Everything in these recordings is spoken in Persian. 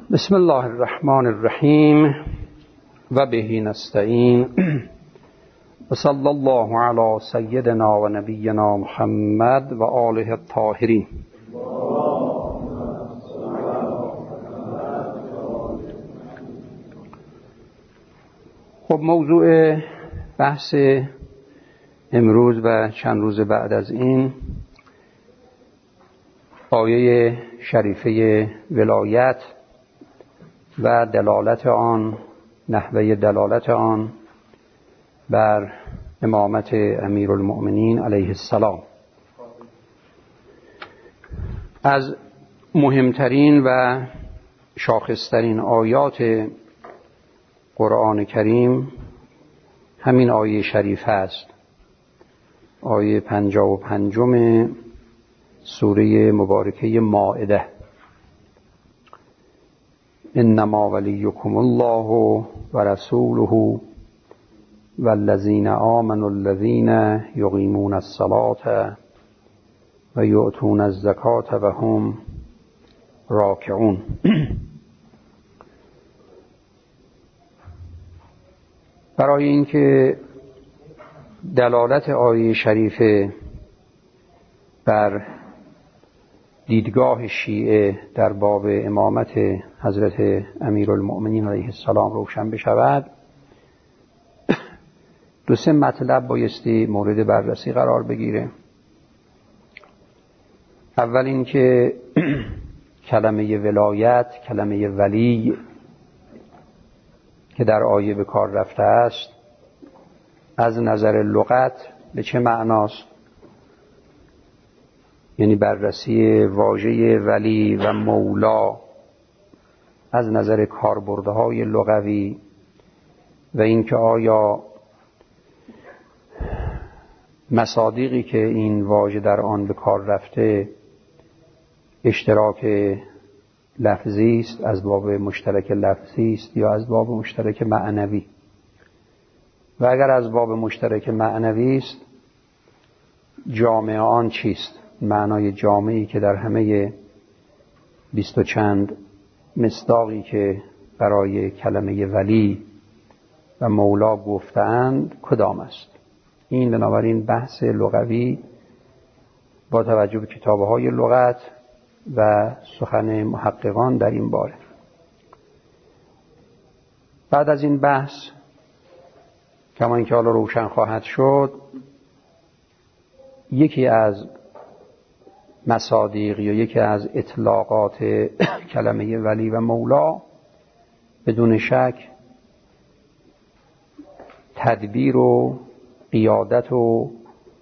بسم الله الرحمن الرحیم و به نستعین و صلی الله علی سیدنا و نبینا محمد و آله الطاهرین. خب موضوع بحث امروز و چند روز بعد از این آیه شریفه ولایت و دلالت آن، نحوه دلالت آن بر امامت امیرالمؤمنین علیه السلام. از مهمترین و شاخصترین آیات قرآن کریم همین آیه شریف است، آیه 55 سوره مبارکه مائده. انما ولیکم الله و رسوله والذین آمنوا الذین یقیمون الصلاة و یؤتون الزکاة و هم راکعون. برای اینکه دلالت آیه شریفه بر دیدگاه شیعه در باب امامت حضرت امیرالمؤمنین علیه السلام روشن بشود، دو سه مطلب بایستی مورد بررسی قرار بگیره. اول اینکه کلمه ولایت، کلمه ولی که در آیه به کار رفته است، از نظر لغت به چه معناست؟ یعنی بررسی واژه ولی و مولا از نظر کاربردهای لغوی و اینکه آیا مصادیقی که این واژه در آن به کار رفته اشتراک لفظی است، از باب مشترک لفظی است یا از باب مشترک معنوی. و اگر از باب مشترک معنوی است، جامع آن چیست؟ معنای جامعی که در همه 20 و چند مصداقی که برای کلمه ولی و مولا گفتند کدام است؟ این بنابراین بحث لغوی با توجه به کتاب‌های لغت و سخن محققان در این باره. بعد از این بحث، کما اینکه حالا روشن خواهد شد، یکی از مصادیق یا یکی از اطلاقات کلمه ولی و مولا بدون شک تدبیر و قیادت و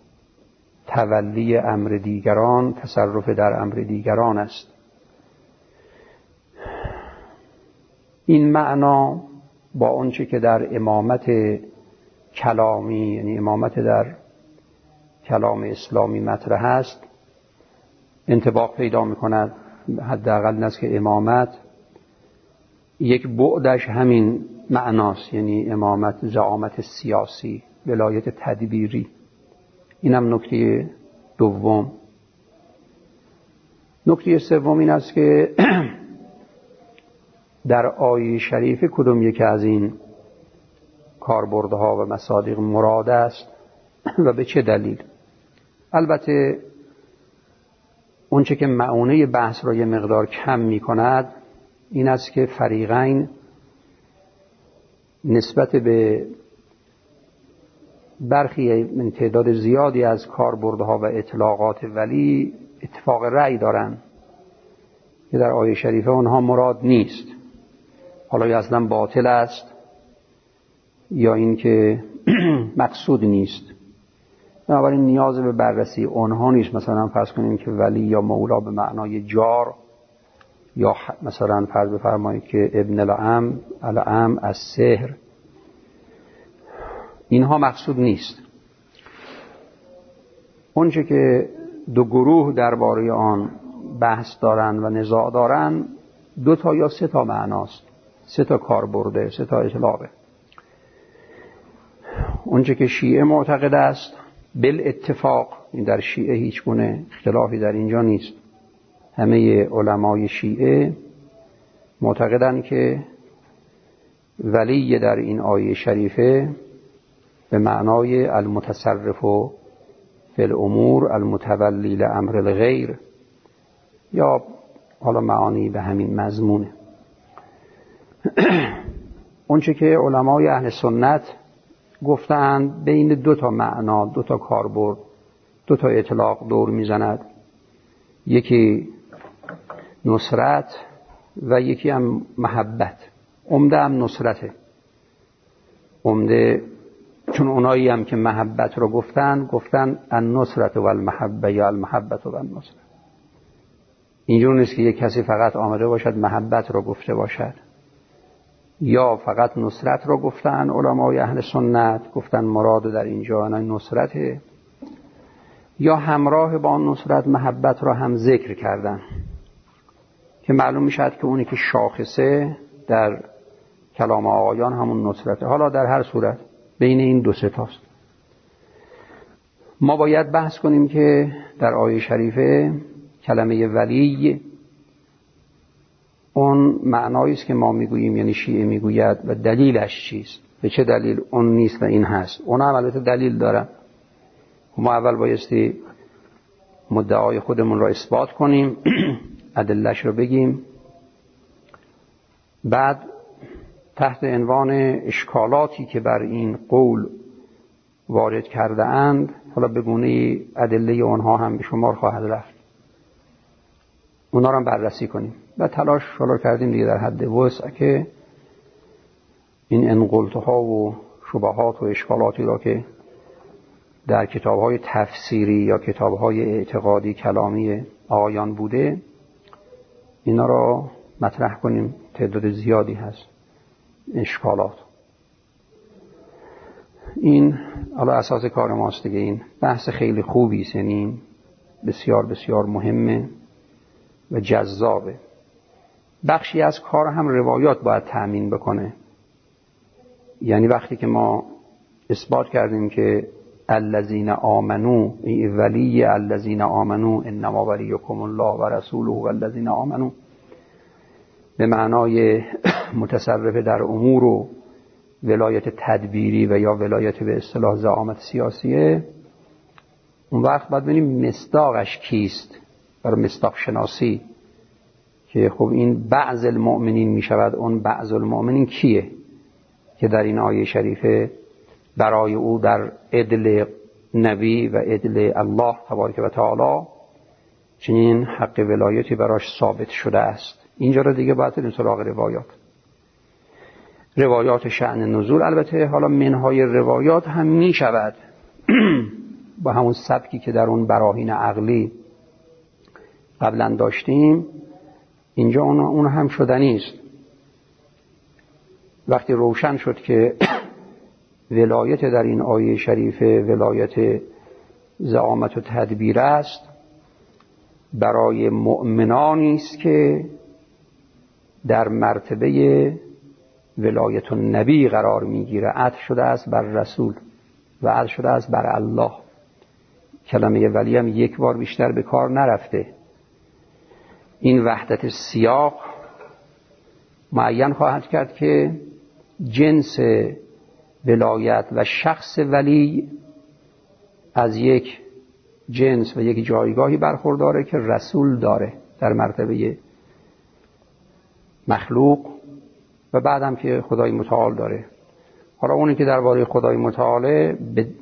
تولی امر دیگران، تصرف در امر دیگران است. این معنا با آنچه که در امامت کلامی، یعنی امامت در کلام اسلامی مطرح است، انطباق پیدا می‌کند. حداقل این است که امامت یک بعدش همین معناست، یعنی امامت زعامت سیاسی، ولایت تدبیری. اینم نکته دوم. نکته سوم این است که در آیه شریف کدوم یک از این کاربردها و مصادیق مراد است و به چه دلیل. البته اونچه که معونه بحث را یه مقدار کم می کند این است که فریقین نسبت به برخی من تعداد زیادی از کاربردها و اطلاقات ولی اتفاق رأی دارند که در آیه شریفه اونها مراد نیست. حالا یا اصلا باطل است یا این که مقصود نیست. بنابراین نیاز به بررسی اونها نیست. مثلا فرض کنیم که ولی یا مولا به معنای جار، یا مثلا فرض بفرمایید که ابن العم از سحر، اینها مقصود نیست. اونچه که دو گروه درباره آن بحث دارن و نزاع دارن 2 تا یا 3 تا معناست، 3 تا کاربرده، 3 تا اطلاقه. اونچه که شیعه معتقد است بالاتفاق، این در شیعه هیچ گونه اختلافی در اینجا نیست، همه علمای شیعه معتقدند که ولی در این آیه شریفه به معنای المتصرف فی الامور المتولی لامر الغیر یا حالا معانی به همین مضمونه. اونچه که علمای اهل سنت گفتند بین دو تا معنا، دو تا کاربرد، دو تا اطلاق دور میزند. یکی نصرت و یکی هم محبت. عمده هم نصرته. عمده چون اونایی هم که محبت رو گفتن النصرت و المحبه یا المحبت و النصرت. اینجور نیست که یک کسی فقط آمده باشد محبت رو گفته باشد، یا فقط نصرت رو گفتن علمای اهل سنت، گفتن مراد در اینجا نصرته، یا همراه با نصرت محبت رو هم ذکر کردن که معلوم میشد که اونی که شاخصه در کلام آقایان همون نصرته. حالا در هر صورت بین این دو ستاست. ما باید بحث کنیم که در آیه شریفه کلمه ولی اون معنایی است که ما میگوییم، یعنی شیعه میگوید، و دلیلش چیست؟ به چه دلیل اون نیست و این هست؟ اون هم البته دلیل دارن. ما اول بایستی مدعای خودمون را اثبات کنیم، ادله‌اش رو بگیم، بعد تحت عنوان اشکالاتی که بر این قول وارد کرده اند، حالا به گونه ادله اونها هم به شمار خواهد رفت، اونا رو هم بررسی کنیم و تلاش حالا کردیم دیگه در حد وسع که این انقلتها و شبهات و اشکالاتی را که در کتاب‌های تفسیری یا کتاب‌های اعتقادی کلامی آیان بوده اینا را مطرح کنیم. تعداد زیادی هست اشکالات. این حالا اساس کار ماست دیگه. این بحث خیلی خوبی است، یعنی بسیار بسیار مهمه و جذابه. بخشی از کار هم روایات باید تأمین بکنه. یعنی وقتی که ما اثبات کردیم که الذین آمنو، ولی الذین آمنو انما ولیکم الله و رسوله و الذین آمنو به معنای متصرف در امور و ولایت تدبیری و یا ولایت به اصطلاح زعامت سیاسیه، اون وقت باید ببینیم مصداقش کیست، برای مصداق شناسی که خب این بعض المؤمنین می شود. اون بعض المؤمنین کیه که در این آیه شریفه برای او در عدل نبی و عدل الله تبارک و تعالی چنین حق ولایتی براش ثابت شده است. اینجا رو دیگه باید بریم سراغ روایات شأن نزول. البته حالا منهای روایات هم می شود با همون سبکی که در اون براهین عقلی قبلا داشتیم. اینجا اون هم شدنی است. وقتی روشن شد که ولایت در این آیه شریفه ولایت زعامت و تدبیر است، برای مؤمنانی است که در مرتبه ولایت النبی قرار میگیره. عطف شده است بر رسول و عطف شده است بر الله. کلمه ولی هم یک بار بیشتر به کار نرفته. این وحدت سیاق معین خواهد کرد که جنس ولایت و شخص ولی از یک جنس و یک جایگاهی برخورداره که رسول داره در مرتبه مخلوق و بعدم که خدای متعال داره. حالا اونی که درباره خدای متعاله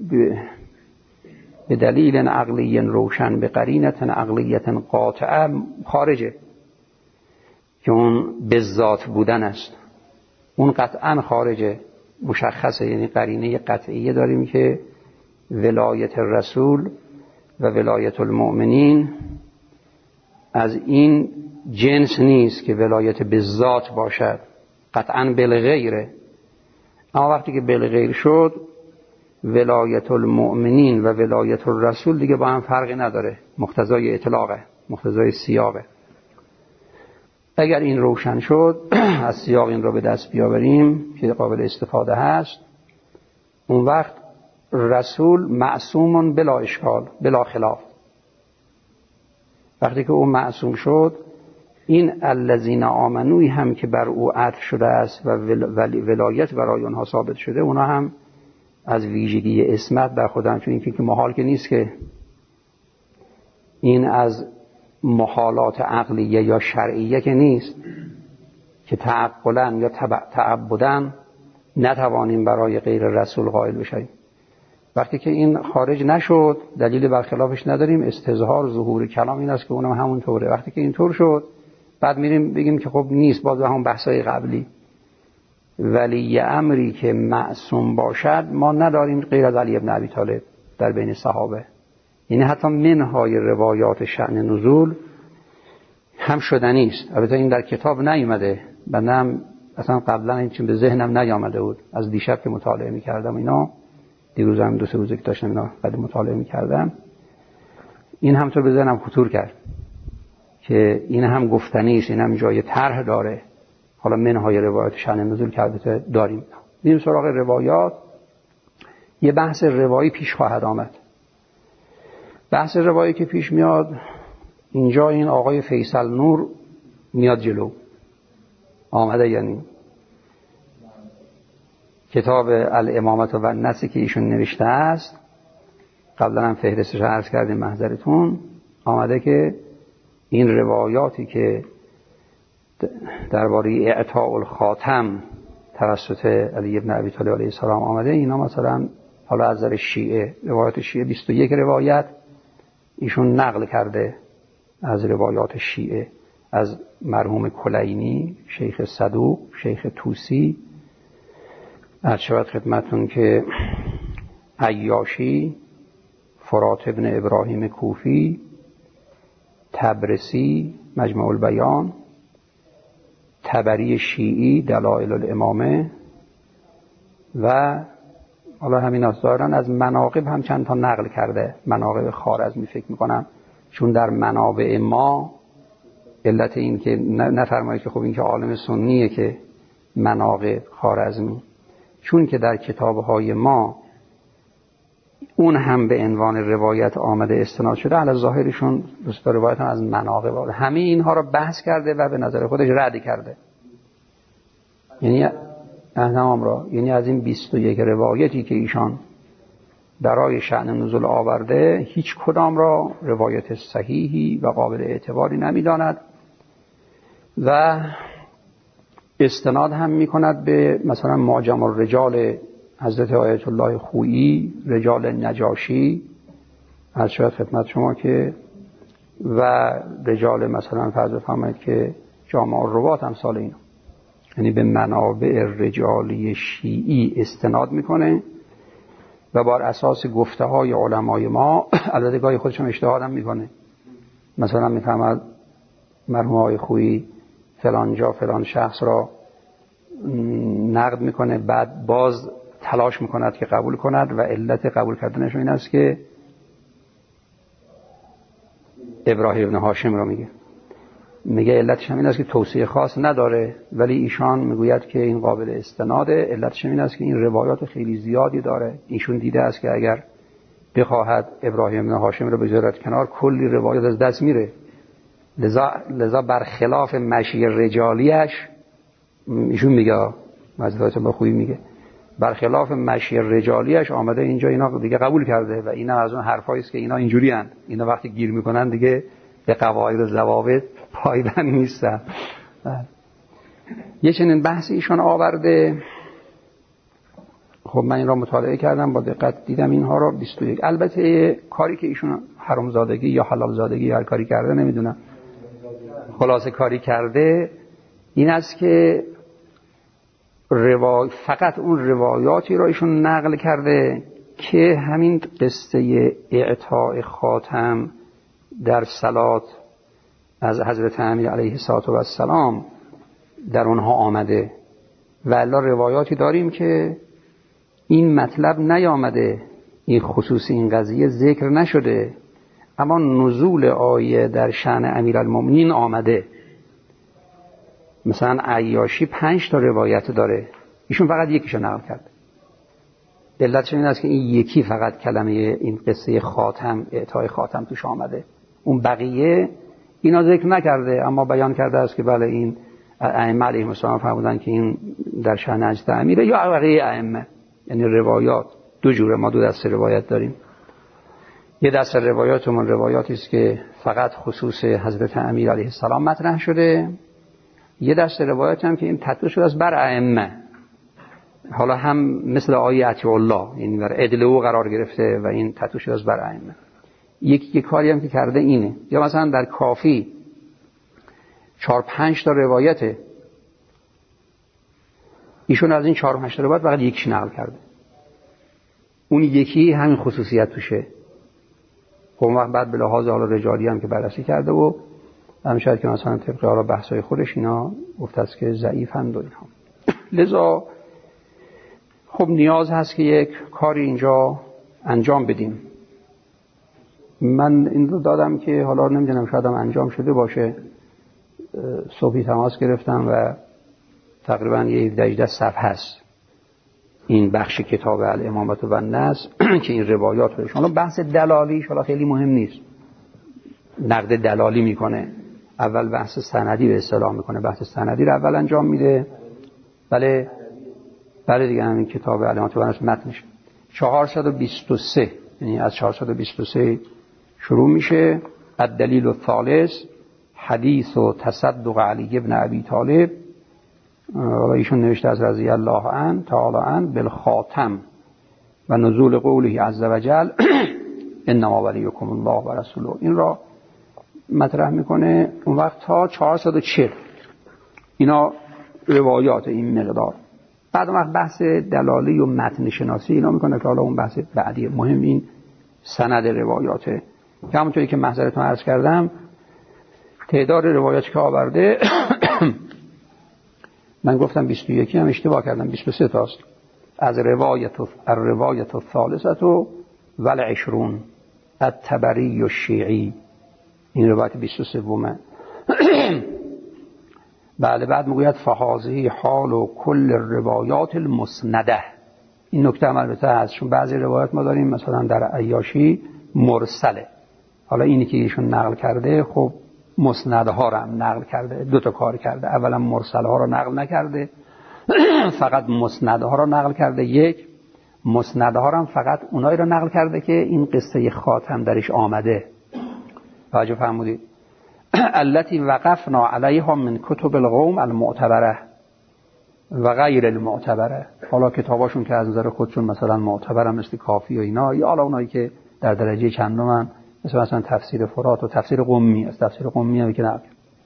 به دلیل عقلی روشن به قرینت عقلیت قاطعه خارجه که اون به ذات بودن است. اون قطعا خارجه، مشخصه، یعنی قرینه قطعیه داریم که ولایت رسول و ولایت المؤمنین از این جنس نیست که ولایت به ذات باشد، قطعا بالغیره. اما وقتی که بالغیر شد ولایت المؤمنین و ولایت الرسول دیگه با هم فرقی نداره، مقتضای اطلاقه، مقتضای سیاقه. اگر این روشن شد از سیاق این را به دست بیاوریم که قابل استفاده هست، اون وقت رسول معصوم بلا اشکال بلا خلاف. وقتی که اون معصوم شد این الذین آمنوی هم که بر او عطف شده است و ولایت برای اونها ثابت شده، اونا هم از ویژگی اسمت برخوردارن، چون این که محال که نیست که این از محالات عقلیه یا شرعیه که نیست که تعقلا یا تعبدن نتوانیم برای غیر رسول قائل بشیم. وقتی که این خارج نشد دلیل برخلافش نداریم. استظهار ظهور کلام این است که اونم همون طوره. وقتی که اینطور شد بعد میریم بگیم که خب نیست، باز به همون بحثای قبلی. ولی امری که معصوم باشد ما نداریم غیر از علی ابن ابی طالب در بین صحابه. یعنی حتی منهای روایات شأن نزول هم شدنی است. البته این در کتاب نیومده، بنده اصلا قبلا این چیز به ذهنم نیامده بود. از دیشب که مطالعه میکردم اینا، دیروز هم 2-3 روزه که داشتم اینا بعد مطالعه میکردم، این همطور به ذهنم خطور کرد که این هم گفتنی است، این هم جای طرح داره. حالا منهای روایات شأن نزول که البته داریم. میریم سراغ روایات. یه بحث روایی پیش خواهد آمد. بحث روایی که پیش میاد اینجا این آقای فیصل نور میاد جلو. آمده یعنی کتاب الامامت و النصی که ایشون نوشته است، قبلا هم فهرستش عرض کردیم محضرتون، آمده که این روایاتی که درباره اعطاء الخاتم توسط علی ابن ابی طالب علیه السلام آمده، اینا مثلا حالا از نظر شیعه، روایات شیعه 21 روایت ایشون نقل کرده از روایات شیعه، از مرحوم کلینی، شیخ صدوق، شیخ طوسی، از شود خدمتون که عیاشی، فرات ابن ابراهیم کوفی، تبرسی مجمع البیان، طبری شیعی دلائل الامامه، و حالا همین از دارن. از مناقب هم چند تا نقل کرده، مناقب خوارزمی فکر میکنم، چون در منابع ما علت این که نفرمایید که خب این که عالم سنیه که مناقب خوارزمی، چون که در کتابهای ما اون هم به عنوان روایت آمده استناد شده، علی ظاهرشون دوستا روایت هم از مناقب آمده. همه اینها را بحث کرده و به نظر خودش رد کرده. یعنی تمام را، یعنی از این 21 روایتی که ایشان برای شأن نزول آورده هیچ کدام را روایت صحیحی و قابل اعتباری نمیداند و استناد هم میکند به مثلا معجم الرجال حضرت آیت الله خویی، رجال نجاشی، از شاید خدمت شما که، و رجال مثلا فرض فرمایید که جامع الروات امثال اینا، یعنی به منابع رجالی شیعی استناد میکنه و بر اساس گفته های علمای ما، البته گاهی خودشون اجتهاد هم میکنه، مثلا میفهمد مرحوم آقای خویی فلان جا فلان شخص را نقد میکنه، بعد باز تلاش میکند که قبول کند و علت قبول کردنش این است که ابراهیم ابن هاشم را میگه علتش هم این است که توصیه خاص نداره، ولی ایشان میگوید که این قابل استناده. علتش هم این است که این روایات خیلی زیادی داره، ایشون دیده است که اگر بخواهد ابراهیم ابن هاشم را بذارد کنار کلی روایات از دست میره، لذا برخلاف مشی رجالیش، ایشون میگه مجلس با خویی میگه برخلاف مشی رجالیش آمده اینجا اینا دیگه قبول کرده و اینا از اون حرفایی است که اینا اینجوری اند، اینا وقتی گیر میکنن دیگه به قواعد و ضوابط پایبند نیستن. یه چنین بحث ایشون آورده. خب من این را مطالعه کردم با دقت، دیدم اینها را 21. البته کاری که ایشون حرامزادگی یا حلال زادگی هر کاری کرده نمیدونم، خلاصه کاری کرده این است که فقط اون روایاتی را ایشون نقل کرده که همین قصه اعطاء خاتم در صلات از حضرت امیر علیه السلام در اونها آمده، و الا روایاتی داریم که این مطلب نیامده، این خصوصی این قضیه ذکر نشده، اما نزول آیه در شأن امیرالمومنین آمده. مثلا عیاشی 5 تا روایت داره، ایشون فقط یکیشو نقل کرده. علتش این است که این یکی فقط کلمه این قصه خاتم، اعطای خاتم توش آمده، اون بقیه اینا ذکر نکرده، اما بیان کرده است که بله این ائمه علیهم السلام فرمودن که این در شأن اجد امیره، یا بقیه ائمه. یعنی روایات دو جوره، ما دو دسته روایت داریم. یه دسته روایاتمون روایاتی است که فقط خصوص حضرت امیر علیه السلام مطرح شده، یه دسته روایات هم که این تطبیق شده است بر ائمه، حالا هم مثل آیه اطیع الله، یعنی بر عدل او قرار گرفته و این تطبیق شده است بر ائمه. یکی کاری هم که کرده اینه، یا مثلا در کافی 4-5 تا روایته، ایشون از این 4-5 تا روایت فقط یکیش نقل کرده، اون یکی همین خصوصیت توشه. خب وقت بعد به لحاظ حالا رجالی هم که بررسی کرده و هم شاید که مثلا طبق حالا بحث‌های خودش اینا گفته است که ضعیفند و اینها. لذا خب نیاز هست که یک کاری اینجا انجام بدیم. من این رو دادم که حالا نمیدونم شاید هم انجام شده باشه، صبحی تماس گرفتم و تقریبا 17 صفحه هست این بخش کتاب الامامة و النص که این روایات بهش. حالا بحث دلالیش حالا خیلی مهم نیست، نقد دلالی میکنه، اول بحث سندی به اصطلاح میکنه، بحث سندی رو اول انجام میده. بله دیگه همین کتاب الامامة و النص متنش 423، یعنی از 423 شروع میشه. الدلیل الثالث حدیث و تصدق علی ابن ابی طالب، ایشون نوشته از رضی الله عنه تعالی عنه بالخاتم و نزول قوله عز وجل انما ولیکم الله و رسوله، این را مطرح میکنه. اون وقت تا 440 اینا روایات این مقدار. بعد اون وقت بحث دلالی و متن شناسی اینا میکنه که حالا اون بحث بعدی مهم این سند روایاته، که همونطوری که محضرتون عرض کردم تعداد روایاتی که آورده من گفتم 21 هم اشتباه کردم، 23 تاست. از روایت الثالثه و العشرون الطبری و شیعی، این روایت 23 بله. بعد میگوید فهذه حال و کل روایات المسنده. این نکته هم البته هست، چون بعضی روایات ما داریم مثلا در عیاشی مرسله، حالا اینی که ایشون نقل کرده خب مسندها رو هم نقل کرده، دو تا کار کرده. اولا مرسله ها رو نقل نکرده، فقط مسندها رو نقل کرده. یک مسندها رو هم فقط اونایی رو نقل کرده که این قصه خاتم درش آمده. توجه فرمودید؟ التي وقفنا علیها من کتب القوم المعتبره و غیر المعتبره. حالا کتاباشون که از نظر خودشون مثلا معتبره مثل کافی و اینا، یا حالا اونایی که در درجه چندمن مثلا تفسیر فرات و تفسیر قمی، از تفسیر قمی هم که نقل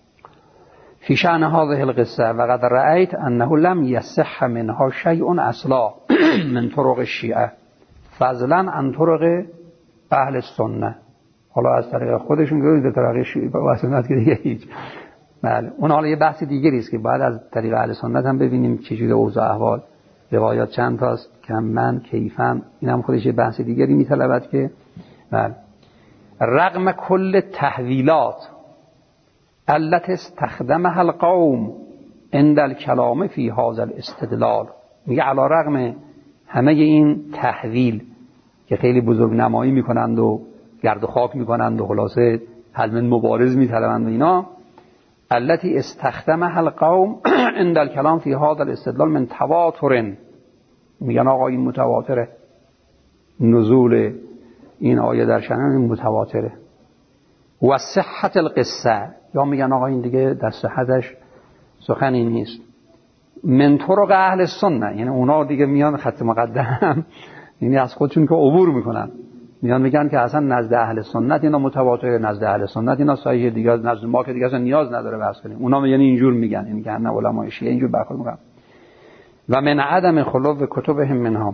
فی شأن هذه القصه و قد رأیت انه لم یصح منها شیء اصلا من طرق الشیعه فضلا عن طرق اهل السنه. حالا از طریق خودشون گفتید به طریق شیعه و سنت که دیگه هیچ. بله اون حالا یه بحث دیگری است که بعد از طریق اهل سنت هم ببینیم چجوری اوضاع احوال روایات چند تاست، کمن کیفن، این هم خودش یه بحث دیگری میطلبد که بله. رغم کل تحویلات التي استخدمها القوم عند الكلام في هذا الاستدلال، میگه علی رغم همه این تحویل که خیلی بزرگ نمایی میکنند و گرد و خاک میکنند و خلاصه حزم مبارز میطلبند و اینا، التي استخدمها القوم عند الكلام في هذا الاستدلال من تواتر، میگن آقا این متواتره، نزول این آیه در شأن متواتره. و صحت القصه، یا میگن آقا این دیگه در صحتش سخنی نیست. من طرق اهل سنت، یعنی اونا دیگه میان خط مقدم، یعنی از خودشون که عبور میکنن میان میگن که اصلا نزد اهل سنت اینا متواتره، نزد اهل سنت اینا صحیح، دیگه نزد ما که دیگه اصلا نیاز نداره بحث کنیم. اونا یعنی اینجور میگن، یعنی که نه علمای شیعه اینجور برخورد میکنن. و من عدم خلو کتبهم منها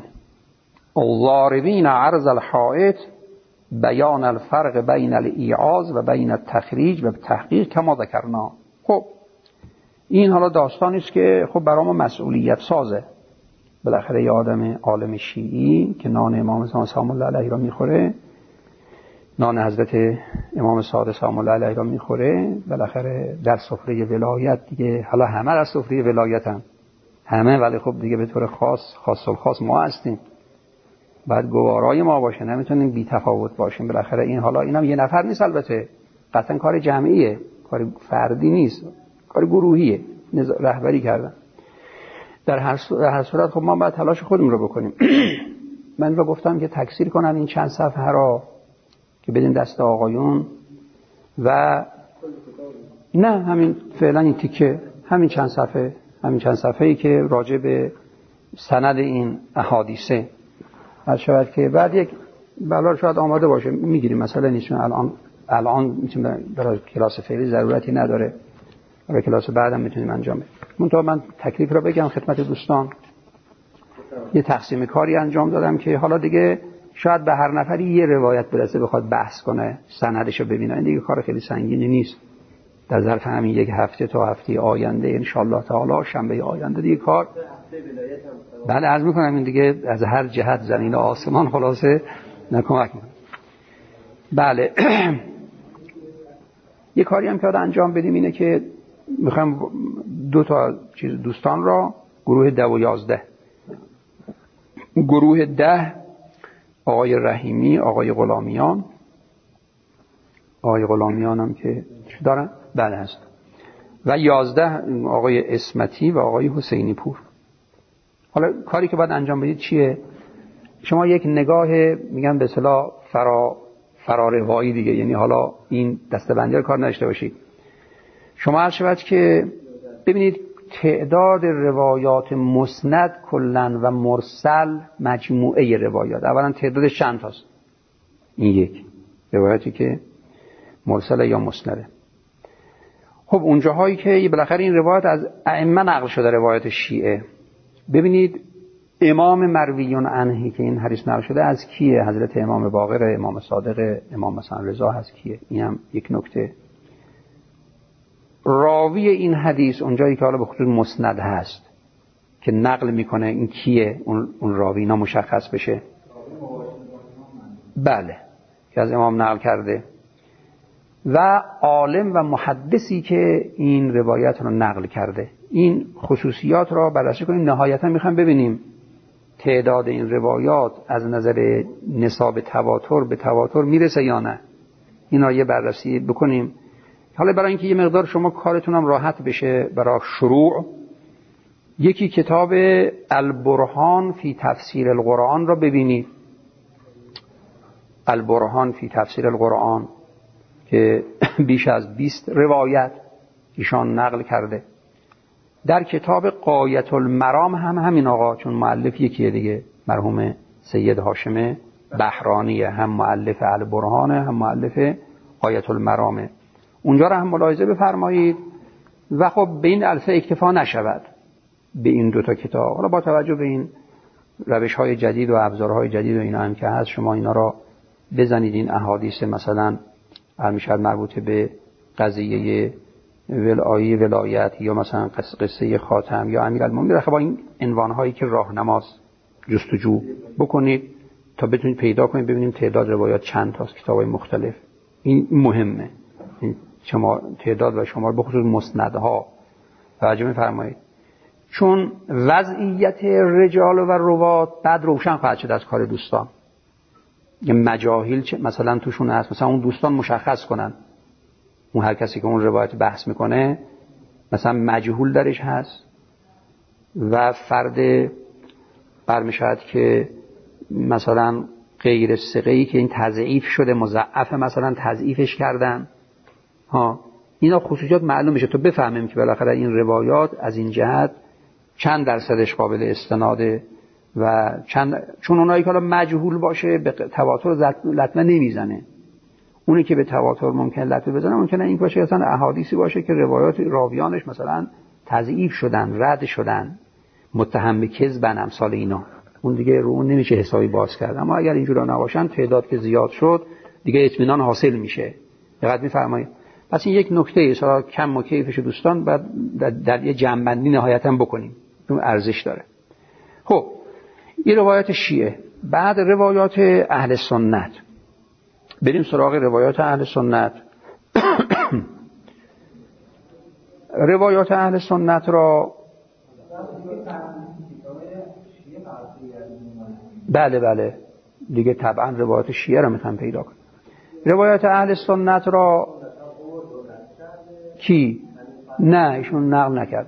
ضاربین عرض الحائط بیان الفرق بین الایعاظ و بین التخریج و تحقیق کما ذکرنا. خب این حالا داستانی است که خب برای ما مسئولیت سازه. بالاخره یه آدم عالم شیعی که نان امام سلام الله علیه را میخوره، نان حضرت امام صادق سلام الله علیه را میخوره، بالاخره در سفره ولایت دیگه، حالا همه در سفره ولایت همه، ولی خب دیگه به طور خاص الخاص ما هستیم، بعد گوارای ما باشه، نمیتونیم بی تفاوت باشیم. بالاخره این حالا اینم یه نفر نیست، البته قطعا کار جمعیه، کار فردی نیست، کار گروهیه، رهبری کردن. در هر صورت خب ما باید تلاش خودمون رو بکنیم. من رو گفتم که تکثیر کنن این چند صفحه را که بدین دست آقایون و نه همین فعلا این تیکه، همین چند صفحه‌ای که راجع به سند این احادیثه هر شود که بعد یک بلا شاید آماده باشه میگیریم، مثلا نیست الان میتونیم برای کلاس فعلی ضرورتی نداره، برای کلاس بعدم میتونیم انجام بدیم. من تکلیف را بگم خدمت دوستان. یه تقسیم کاری انجام دادم که حالا دیگه شاید به هر نفری یه روایت برسه بخواد بحث کنه، سندشو ببینه. این دیگه کار خیلی سنگینی نیست. در ظرف همین یک هفته تا هفته آینده ان شاء الله تعالی، شنبه آینده دیگه کار بله عرض میکنم این دیگه از هر جهت زمین و آسمان خلاصه نکمک میکنه. بله یه کاری هم که باید انجام بدیم اینه که میخوایم 2 تا دوستان را گروه 10 و 11 گروه 10 آقای رحیمی، آقای غلامیان هم که دارن بله هست و 11 آقای اسمتی و آقای حسینی پور. حالا کاری که باید انجام بدید چیه؟ شما یک نگاه میگن به اصطلاح فراروایی دیگه، یعنی حالا این دسته‌بندی رو کار نداشته باشید. شما هر شود که ببینید تعداد روایات مسند کلن و مرسل، مجموعه روایات اولا تعدادش چند تاست؟ این یک روایتی که مرسل یا مسنده. خب اونجاهایی که بالاخره این روایت از ائمه نقل شده، روایت شیعه، ببینید امام مرویون عنه که این حدیث نقل شده از کیه؟ حضرت امام باقر، امام صادق، امام مثلا رضا هست کیه؟ این هم یک نکته. راوی این حدیث اونجایی که حالا به خصوص مسند هست که نقل میکنه این کیه؟ اون راوی اینا مشخص بشه. بله که از امام نقل کرده و عالم و محدثی که این روایت رو نقل کرده. این خصوصیات را بررسی کنیم. نهایتا میخوایم ببینیم تعداد این روایات از نظر نساب تواتر به تواتر میرسه یا نه. اینا یه بررسی بکنیم. حالا برای اینکه یه مقدار شما کارتونم راحت بشه برای شروع، یکی کتاب البرهان فی تفسیر القرآن را ببینید. البرهان فی تفسیر القرآن که بیش از 20 روایت ایشان نقل کرده. در کتاب غایة المرام هم همین آقا، چون مؤلف یکیه دیگه، مرحوم سید هاشم بهرانیه، هم مؤلف البرهانه هم مؤلف غایة المرامه. اونجا را هم ملاحظه بفرمایید. و خب به این الفه اکتفا نشود به این 2 تا کتاب. حالا با توجه به این روش‌های جدید و ابزارهای جدید و اینا هم که هست، شما اینا را بزنید این احادیث مثلا همیشه مربوط به قضیه ولایت یا مثلا قصه خاتم یا امیرالمومنین، با این عنوان‌هایی که راهنماست جستجو بکنید تا بتونید پیدا کنید ببینیم تعداد روایات چند تاست، کتاب‌های مختلف. این مهمه، این شما تعداد و شمار بخصوص مسندها توجه می‌فرمایید، چون وضعیت رجال و روات بعد روشن خواهد شد از کار دوستان. یه مجاهیل مثلا توشون هست، مثلا اون دوستان مشخص کنن اون هر کسی که اون روایت بحث میکنه مثلا مجهول درش هست و فرد برمیشد که مثلا غیر ثقه‌ای که این تضعیف شده، مضعف مثلا تضعیفش کردن. اینا خصوصیات معلوم میشه تو بفهمیم که بالاخره این روایات از این جهت چند درصدش قابل استناده و چون اونایی که حالا مجهول باشه به تواتر لطمه نمیزنه. اونی که به تواتر ممکن لطمه بزنه ممکنه این باشه اصلا احادیثی باشه که روایات راویانش مثلا تضعیف شدن، رد شدن، متهم به کذبن، امثال اینا. اون دیگه رو اون نمیشه حسابی باز کرد. اما اگر اینجوری نباشن تعداد که زیاد شد دیگه اطمینان حاصل میشه. دقت می‌فرمایید. پس این یک نکته ایه، کم و کیفش دوستان بعد در یه جمع‌بندی نهایتاً بکنیم. اون ارزش داره. خب این روایت شیعه. بعد روایات اهل سنت. بریم سراغ روایات اهل سنت. روایات اهل سنت را بله دیگه طبعا روایات شیعه را میخوام پیدا کنم. روایات اهل سنت را کی؟ نه ایشون نقل نکرد،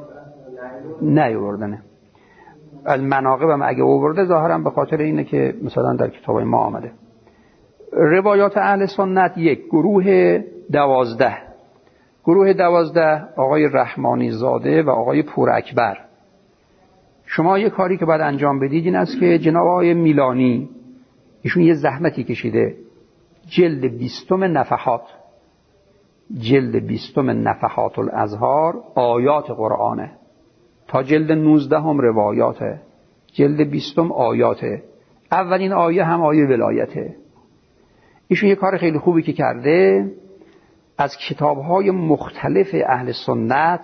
نه آوردنه. المناقب هم اگه آورده ظاهرا به خاطر اینه که مثلا در کتابای ما آمده. روایات اهل سنت یک گروه 12. گروه 12 آقای رحمانی زاده و آقای پور اکبر. شما یه کاری که باید انجام بدید این است که جناب آقای میلانی ایشون یه زحمتی کشیده، جلد 20 نفحات، جلد 20 نفحات الازهار آیات قرآنه، تا جلد 19 هم روایاته، جلد 20 آیاته. اولین آیه هم آیه ولایته. ایشون یه کار خیلی خوبی که کرده، از کتاب‌های مختلف اهل سنت،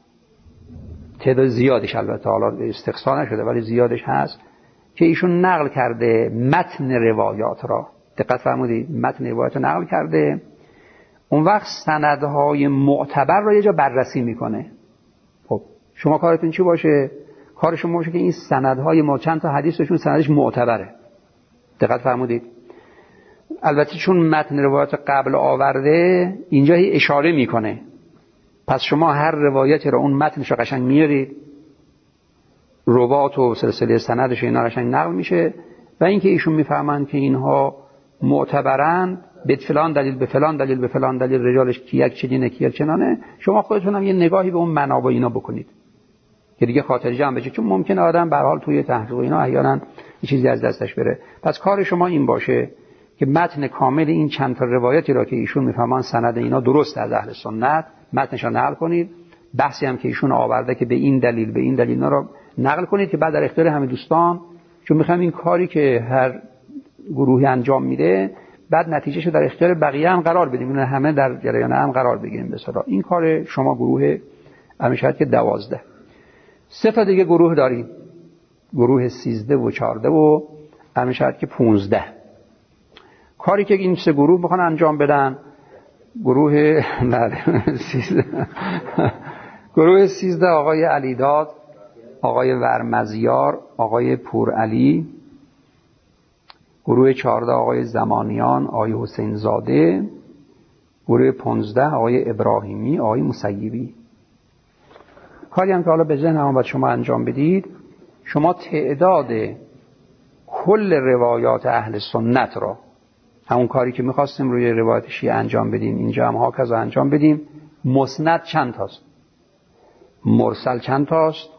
تعداد زیادش البته حالا استقصا نشده ولی زیادش هست، که ایشون نقل کرده متن روایات را. دقت فرمودید؟ متن روایات رو نقل کرده. اون وقت سندهای معتبر را یه جا بررسی میکنه. خب شما کارتون چی باشه؟ کار شما باشه که این سندهای ما چند تا حدیثشون سندش معتبره. دقت فرمودید؟ البته چون متن روایات قبل آورده اینجا اشاره میکنه، پس شما هر روایتی را اون متنش را قشنگ میارید، روات و سلسله سندش اینا قشنگ نقل میشه و اینکه ایشون میفهمند که اینها معتبرند به فلان دلیل به فلان دلیل به فلان دلیل، رجالش کیک چنینه کیک چنانه، شما خودتون هم یه نگاهی به اون منابع اینا بکنید که دیگه خاطر جمع بشه، چون ممکنه آدم به هر حال توی تحقیق اینا احیانا یه چیزی از دستش بره. پس کار شما این باشه که متن کامل این چند تا روایتی را که ایشون میفهمن سند اینا درست از اهل سنت متنش رو نقل کنید، بحثی هم که ایشون آورده که به این دلیل به این دلیل اینا رو نقل کنید که بعد در اختیار همه دوستان، چون میخوام این کاری که هر گروهی انجام میده بعد نتیجهشو در اختیار بقیه هم قرار بدیم، اینا همه در جریان هم قرار بگیریم. به اصطلاح این کار شما گروه همیشه که 12. 3 تا دیگه گروه داریم، گروه 13 و 14 و همیشه که 15. کاری که این 3 گروه میخوان انجام بدن، گروه 13 گروه 13 آقای علیداد، آقای ورمزیار، آقای پورعلی. گروه 14 آقای زمانیان، آقای حسین زاده. گروه 15 آقای ابراهیمی، آقای مسیبی. کاری هم که حالا به ذهن هم باید شما انجام بدید، شما تعداد کل روایات اهل سنت را، همون کاری که میخواستیم روی روایت شیعه انجام بدیم اینجا هم هاکذا انجام بدیم. مسند چند تاست، مرسل چند تاست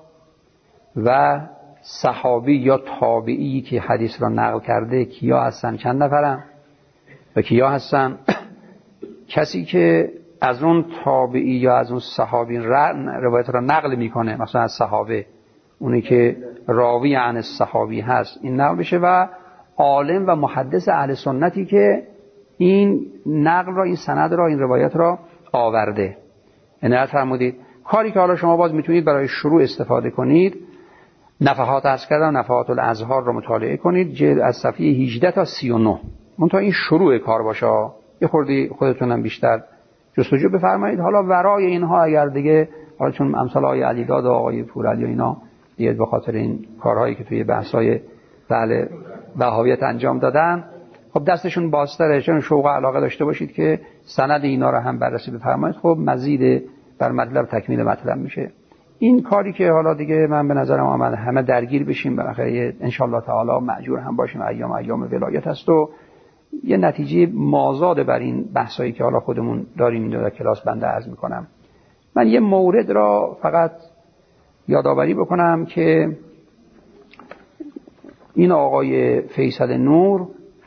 و صحابی یا تابعی که حدیث را نقل کرده کیا هستن، چند نفرن و کیا هستن. کسی که از اون تابعی یا از اون صحابی روایت را نقل میکنه، مثلا از صحابه، اونی که راوی عن الصحابی هست این نقل بشه، و عالم و محدث اهل سنتی که این نقل را، این سند را، این روایت را آورده. عنایت فرمودید. کاری که حالا شما باز میتونید برای شروع استفاده کنید، نفحات عرض کردم، نفحات الازهار را مطالعه کنید، جلد از صفحه 18 تا 39. منتها این شروع کار باشه، یه خردی خودتونم بیشتر جستجو بفرمایید. حالا ورای اینها اگر دیگه، حالا چون امثال آقای علیداد و آقای پورعلی و اینا دیگه به خاطر این کارهایی که توی بحث‌های بله وهابیت انجام دادن، خب دستشون بازتره، چون شوق و علاقه داشته باشید که سند اینا رو هم بررسی بفرمایید، خب مزید بر مطلب تکمیل مطلب میشه. این کاری که حالا دیگه من به نظرم آمد همه درگیر بشیم، بالاخره ان شاء الله تعالی مأجور هم باشیم، ایام ولایت هست و یه نتیجه مازاد بر این بحثایی که حالا خودمون داریم اینجا در کلاس بنده عرض میکنم. من یه مورد را فقط یادآوری بکنم که این آقای فیصل نور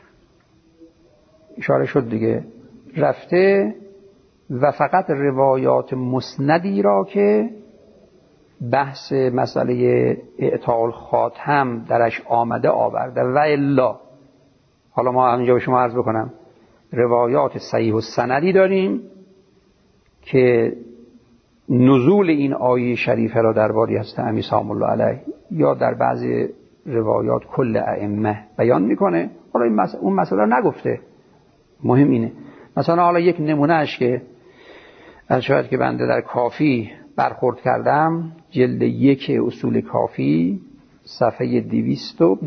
اشاره شد دیگه، رفته و فقط روایات مسندی را که بحث مسئله اعطاء الخاتم درش آمده آورده، و الا حالا ما همینجا به شما عرض بکنم روایات صحیح و سندی داریم که نزول این آیه شریفه را درباره حضرت امیر سلام الله علیه یا در بعضی روایات کل ائمه بیان میکنه. حالا اون مسئله را نگفته، مهم اینه. مثلا حالا یک نمونهش که از شاید که بنده در کافی برخورد کردم، جلد 1 اصول کافی صفحه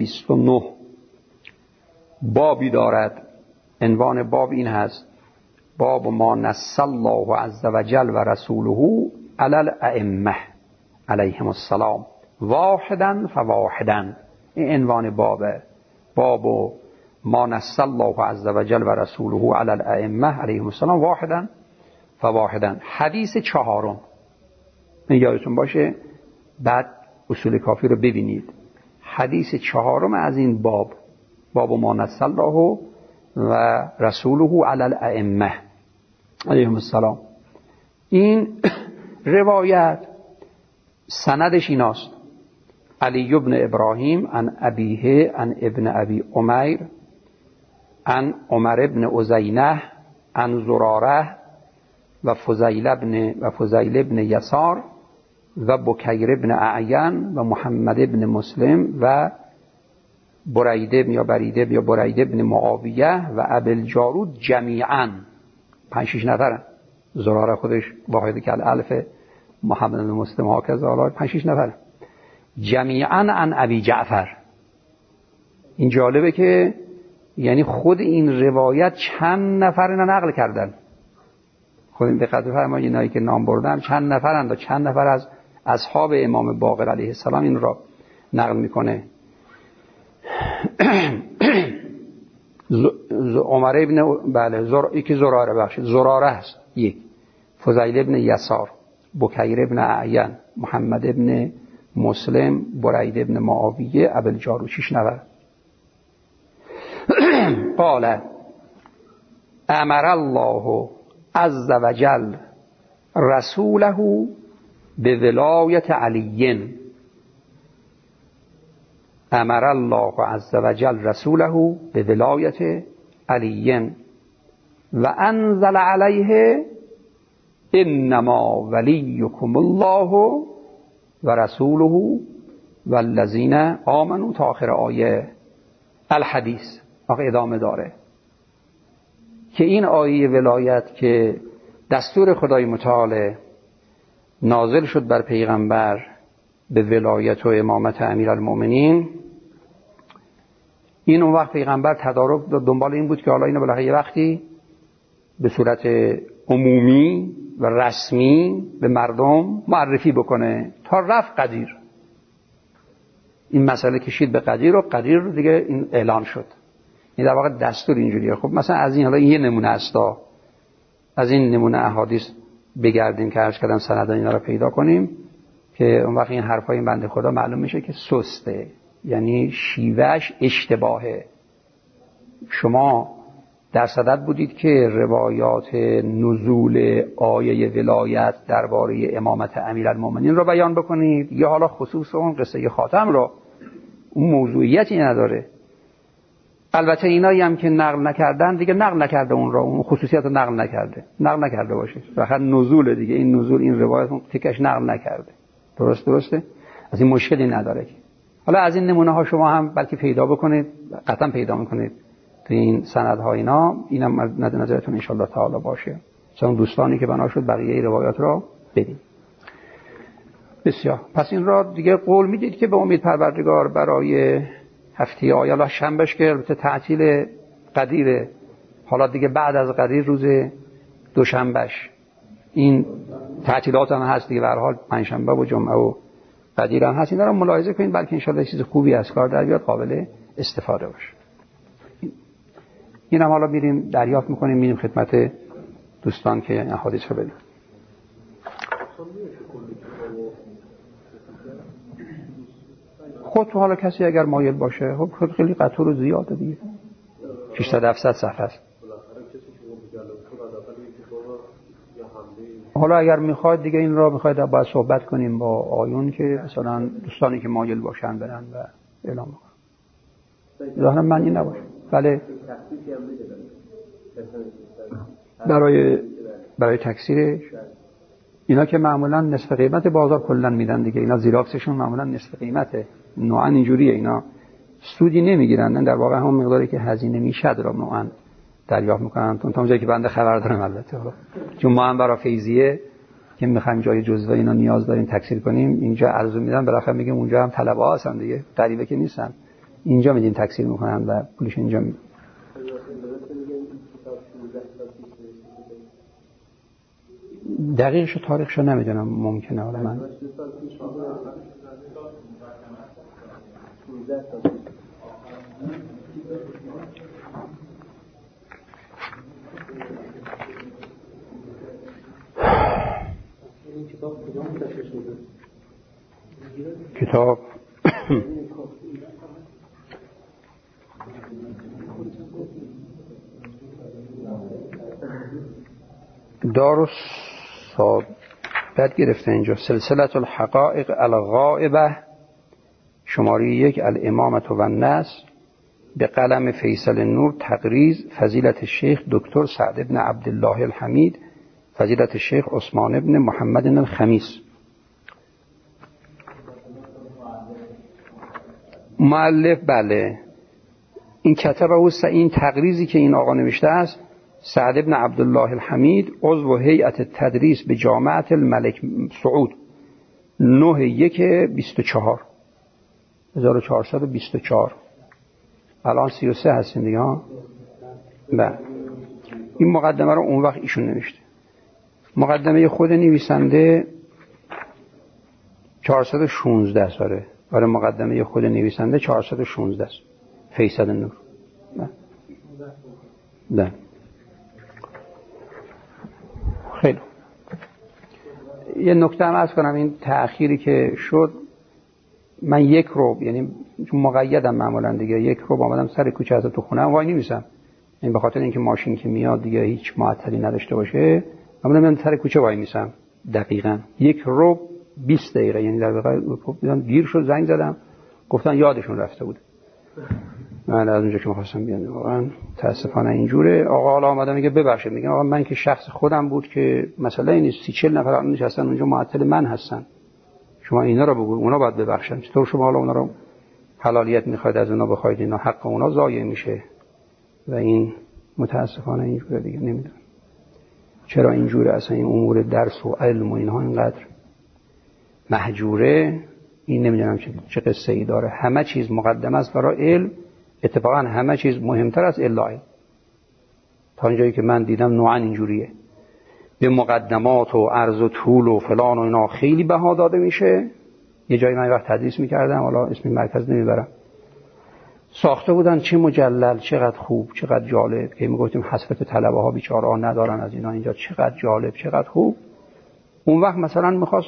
229 بابی دارد. عنوان باب این هست: باب ما نص الله عز وجل و رسوله علی الائمه علیهم السلام واحدا فواحدا. این عنوان بابه. باب ما نص الله عز وجل و رسوله علی الائمه علیهم السلام واحدا فواحدا. حدیث چهارم، این یادتون باشه، بعد اصول کافی رو ببینید. حدیث چهارم از این باب، باب ما نص الله و رسوله علی الائمه علیهم السلام. این روایت سندش ایناست: علی بن ابراهیم عن ابیه عن ابن ابی عمیر عن عمر بن عزینه عن زراره و فضیل بن یسار و بکیر بن اعین و محمد بن مسلم و بریده یا بریده بن معاویه و ابوالجارود جمیعا. 5-6 نفرن. زراره خودش واحد که الالف، محمد بن مسلم ها که زالای 5-6 نفرن. جمیعا عن ابی جعفر. این جالبه که یعنی خود این روایت چند نفر اینا نقل کردن. خود دقت فرمایید، اینایی که نام بردم چند نفرند و چند نفر از اصحاب امام باقر علیه السلام این را نقل میکنه. عمر ابن یکی زراره است، یک فضیل ابن یسار، بکیر ابن اعین، محمد ابن مسلم، برید ابن معاویه، ابوالجارود. 6 نفر. قال امر الله عز وجل رسوله به ولایت علی. امر الله عز وجل رسوله به ولایت علی و انزل علیه انما ولیکم الله و رسوله والذین آمنوا تا آخر آیه الحدیث. ادامه داره که این آیه ولایت که دستور خدای متعال نازل شد بر پیغمبر به ولایت و امامت امیرالمؤمنین، این اون وقت پیغمبر تدارک دنبال این بود که حالا اینو بالاخره یه وقتی به صورت عمومی و رسمی به مردم معرفی بکنه تا رفت قدیر. این مسئله کشید به قدیر و قدیر دیگه این اعلان شد. این در واقع دستور اینجوریه. خب مثلا از این حالا یه نمونه است، از این نمونه احادیث بگردیم که عرض کردم سند اینا رو پیدا کنیم که اون وقت این حرفای این بنده خدا معلوم میشه که سسته، یعنی شیوهش اشتباهه. شما در صدد بودید که روایات نزول آیه ولایت درباره امامت امیرالمؤمنین رو بیان بکنید، یا حالا خصوص اون قصه خاتم رو، اون موضوعیتی نداره. البته اینایی هم که نقل نکردن دیگه نقل نکرده اون را، اون خصوصیت رو نقل نکرده باشه. فقط نزول دیگه، این نزول این روایت اون تکش نقل نکرده. درسته؟ از این مشکلی نداره که. حالا از این نمونه ها شما هم بلکه پیدا بکنید، قطعا پیدا میکنید تو این سندها اینا. اینم مد نظرتون ان شاء الله تعالی باشه، چون دوستانی که بنا شد بقیه روایات رو بدید. بسیار. پس این را دیگه قول میدید که به امید پروردگار برای هفته آیالا شنبهش که البته تعطیل قدیره، حالا دیگه بعد از قدیر روز دوشنبهش این تعطیلات هم هست دیگه، به هر حال پنجشنبه و جمعه و قدیر هم هست. اینا رو ملاحظه کنید بلکه ان شاء الله چیز خوبی از کار در بیاد، قابل استفاده باشه. این هم حالا میریم دریافت میکنیم، میریم خدمت دوستان که احادیث رو بدیم. خود تو حالا کسی اگر مایل باشه، خب خیلی قطور زیاده دیگه، 600-700 صفحه است. حالا اگر میخواید دیگه این را میخواید باید صحبت کنیم با آیون که مثلا دوستانی که مایل باشن برن و اعلام کنن. ظاهرا من این نباشه. بله. برای تکثیرش اینا که معمولا نصف قیمت بازار کلا میدن دیگه، اینا زیراکسشون معمولا نصف قیمته، نوعا اینجوریه، اینا سودی نمیگیرن، در واقع همون مقداری که هزینه میشد رو نوعا دریافت میکنن. تا اونجایی که بنده خبر دارم البته، چون ما هم برای فیضیه که میخوایم جای جزوه اینا نیاز داریم تکثیر کنیم، اینجا عرضه میدن، بالاخره میگیم اونجا هم طلبه ها هستن دیگه، غریبه که نیستن، اینجا میدیم تکثیر میکنن و پولش اینجا میدیم. دقیقش و تاریخش نمیدونم، ممکنه حالا من کتاب دار ثابت گرفته اینجا، سلسله الحقائق الغائبه شماره 1 الامامه و النصر به قلم فیصل نور، تقریض فضیلت الشیخ دکتر سعد بن عبدالله الحمید، فضیلت الشیخ عثمان بن محمد الخمیس. مؤلف بله این کتاب این تقریضی که این آقا نوشته است، سعد بن عبدالله الحمید عضو هیئت تدریس به جامعه الملک سعود 9/1/24 1424. الان 33 هستیم دیگه ها. بله این مقدمه رو اون وقت ایشون نوشته. مقدمه خود نویسنده 416 ساله. برای مقدمه خود نویسنده 416 است. فیصل نور. بله. خیلی. یه نکته هم عرض کنم، این تأخیری که شد من یک رو، یعنی چون مقیدم معمولا دیگه، یک رو آمدم سر کوچه از تو خونه وای نمیسم، این به خاطر اینکه ماشین که میاد دیگه هیچ معطلی نداشته باشه من سر کوچه وای میسم. دقیقاً 1 رو 20 دقیقه، یعنی در واقع دیدم دیر شد، زنگ زدم گفتن یادشون رفته بود. من از اونجا که می‌خواستم بیام واقعا تاسفانه اینجوره. آقا حالا اومدم میگه ببخشید، میگم آقا من که شخص خودم بود که مثلا این 30-40 نفر نشستن اونجا معطل من هستن، شما اینا رو بگو، اونا باید ببخشن. چطور شما حالا اونا رو حلالیت میخواید از اونا بخواید، اینا حق اونا ضایع میشه و این متاسفانه اینجوره دیگه. نمیدونم چرا اینجوره، اصلا این امور درس و علم و اینها اینقدر محجوره. این نمیدونم چه قصه ای داره. همه چیز مقدمه است برای علم، اتفاقا همه چیز مهمتر از علم. تا اینجایی که من دیدم نوعا اینجوریه، به مقدمات و عرض و طول و فلان و اینا خیلی بها داده میشه. یه جایی من وقت تدریس میکردم، حالا اسم مرکز نمیبرم، ساخته بودن چه مجلل، چقدر خوب، چقدر جالب، که میگفتیم حسرت طلبه ها بیچاره ها ندارن از اینا اینجا، چقدر جالب، چقدر خوب. اون وقت مثلا میخواست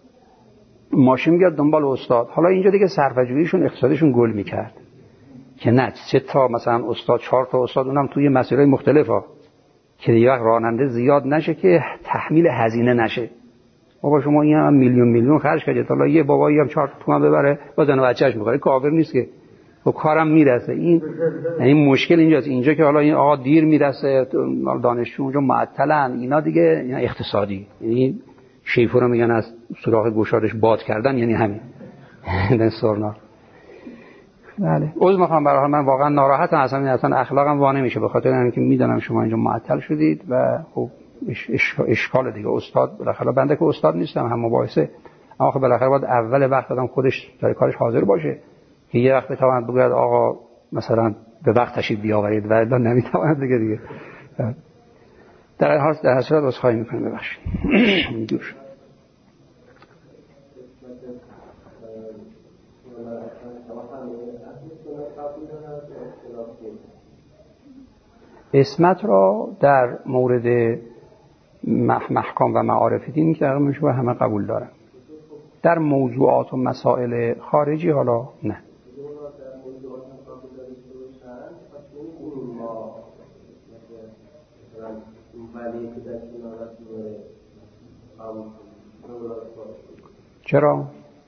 ماشین بیاد دنبال استاد، حالا اینجا دیگه صرفه‌جوییشون اقتصادشون گل میکرد که نه 3 تا مثلا استاد، 4 تا استاد، اونم توی مسائل مختلفا، که دیگه راننده زیاد نشه که تحمیل هزینه نشه. بابا شما این هم میلیون خرج کردید، حالا یه بابایی هم 4 تومن ببره با زن و بچه‌اش می‌خوره، کافر نیست که با کارم میرسه. این مشکل اینجاست، اینجا که حالا این آقا دیر میرسه، دانشجو اونجا معطلن، اینا دیگه اینا اقتصادی، یعنی شیفو رو میگن از سوراخ گشادش باد کردن، یعنی همین این سرنا. بله عذر میخوام برای من واقعا ناراحتم، اصلا اخلاقم وا نمیشه، به خاطر اینکه میدونم شما اینجا معطل شدید و خب اشکال دیگه. استاد بالاخره بنده که استاد نیستم، هم مباحثه، اما خب بالاخره باید اول وقت آدم خودش در کارش حاضر باشه که یه وقت بتواند بگوید آقا مثلا به وقت تشریف بیاورید و الا نمیتواند دیگه. در هر صورت عذرخواهی میکنم، ببخشید. دور اسمت را در مورد محکام و معارف دین که تقریبا همه قبول دارن، در موضوعات و مسائل خارجی حالا نه. چرا؟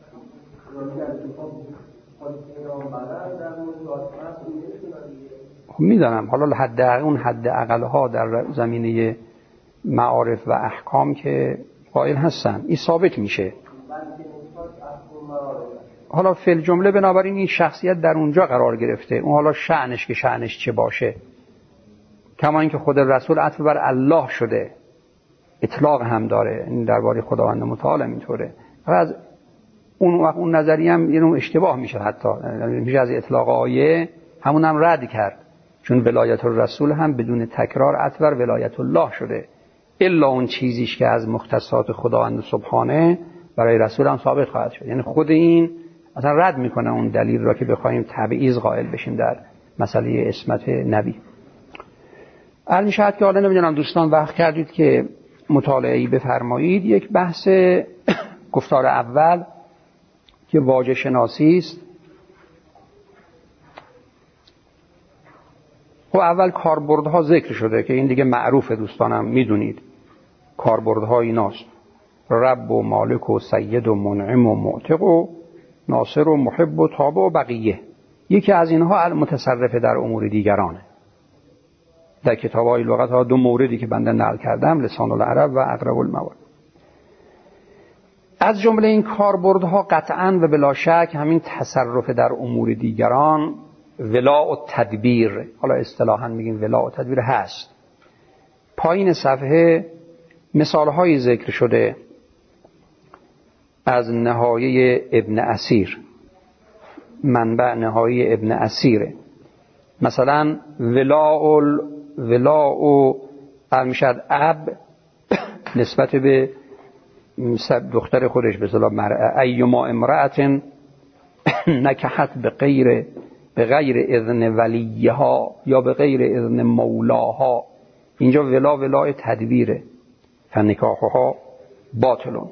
خب میدانم، حالا حد اقلها در زمینه معارف و احکام که قائل هستن، این ثابت میشه. حالا فی الجمله بنابراین این شخصیت در اونجا قرار گرفته، اون حالا شأنش که شأنش چه باشه، کما اینکه خود رسول عطف بر الله شده، اطلاق هم داره، این درباره خداوند متعال اینطوره. از اون نظریه هم یه نوع اشتباه میشه، حتی میشه از اطلاق آیه همون هم رد کرد، چون ولایت الرسول هم بدون تکرار عطف بر ولایت الله شده، الا اون چیزیش که از مختصات خداوند سبحانه برای رسول هم ثابت خواهد شد. یعنی خود این اصلا رد میکنه اون دلیل را که بخوایم تبعیض قائل بشیم در مسئله عصمت نبی. عرض می‌شود که حالا نمیدونم دوستان وقت کردید که مطالعه‌ای بفرمایید. یک بحث گفتار اول که واژه شناسی است. خب اول کاربردها ذکر شده که این دیگه معروفه، دوستانم میدونید کاربردها ایناست: رب و مالک و سید و منعم و معتق و ناصر و محب و تابع و بقیه. یکی از اینها المتصرف در امور دیگرانه. در کتاب‌های لغت ها دو موردی که بنده نقل کردم، لسان العرب و اقرب الموارد. از جمله این کاربردها قطعاً و بلا شک همین تصرف در امور دیگران، ولاء و تدبیر، حالا اصطلاحاً میگیم ولاء و تدبیر هست. پایین صفحه مثال‌هایی ذکر شده از نهایه ابن اسیر، منبع نهایه ابن اسیره. مثلا ولاء میشد اب نسبت به دختر خودش، به اصطلاح مرأة، ایما امرأة نکحت به غیر اذن ولیها یا به غیر اذن مولاها. اینجا ولاء تدبیره، فنکاحها باطلون.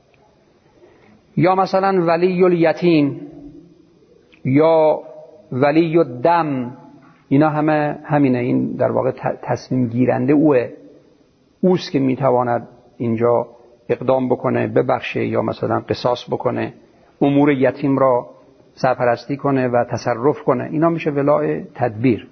یا مثلا ولی الیتیم یا ولی الدم، اینا همینه. این در واقع تصمیم گیرنده اوست که میتواند اینجا اقدام بکنه، ببخشه یا مثلا قصاص بکنه، امور یتیم را سرپرستی کنه و تصرف کنه. اینا میشه ولاء تدبیر.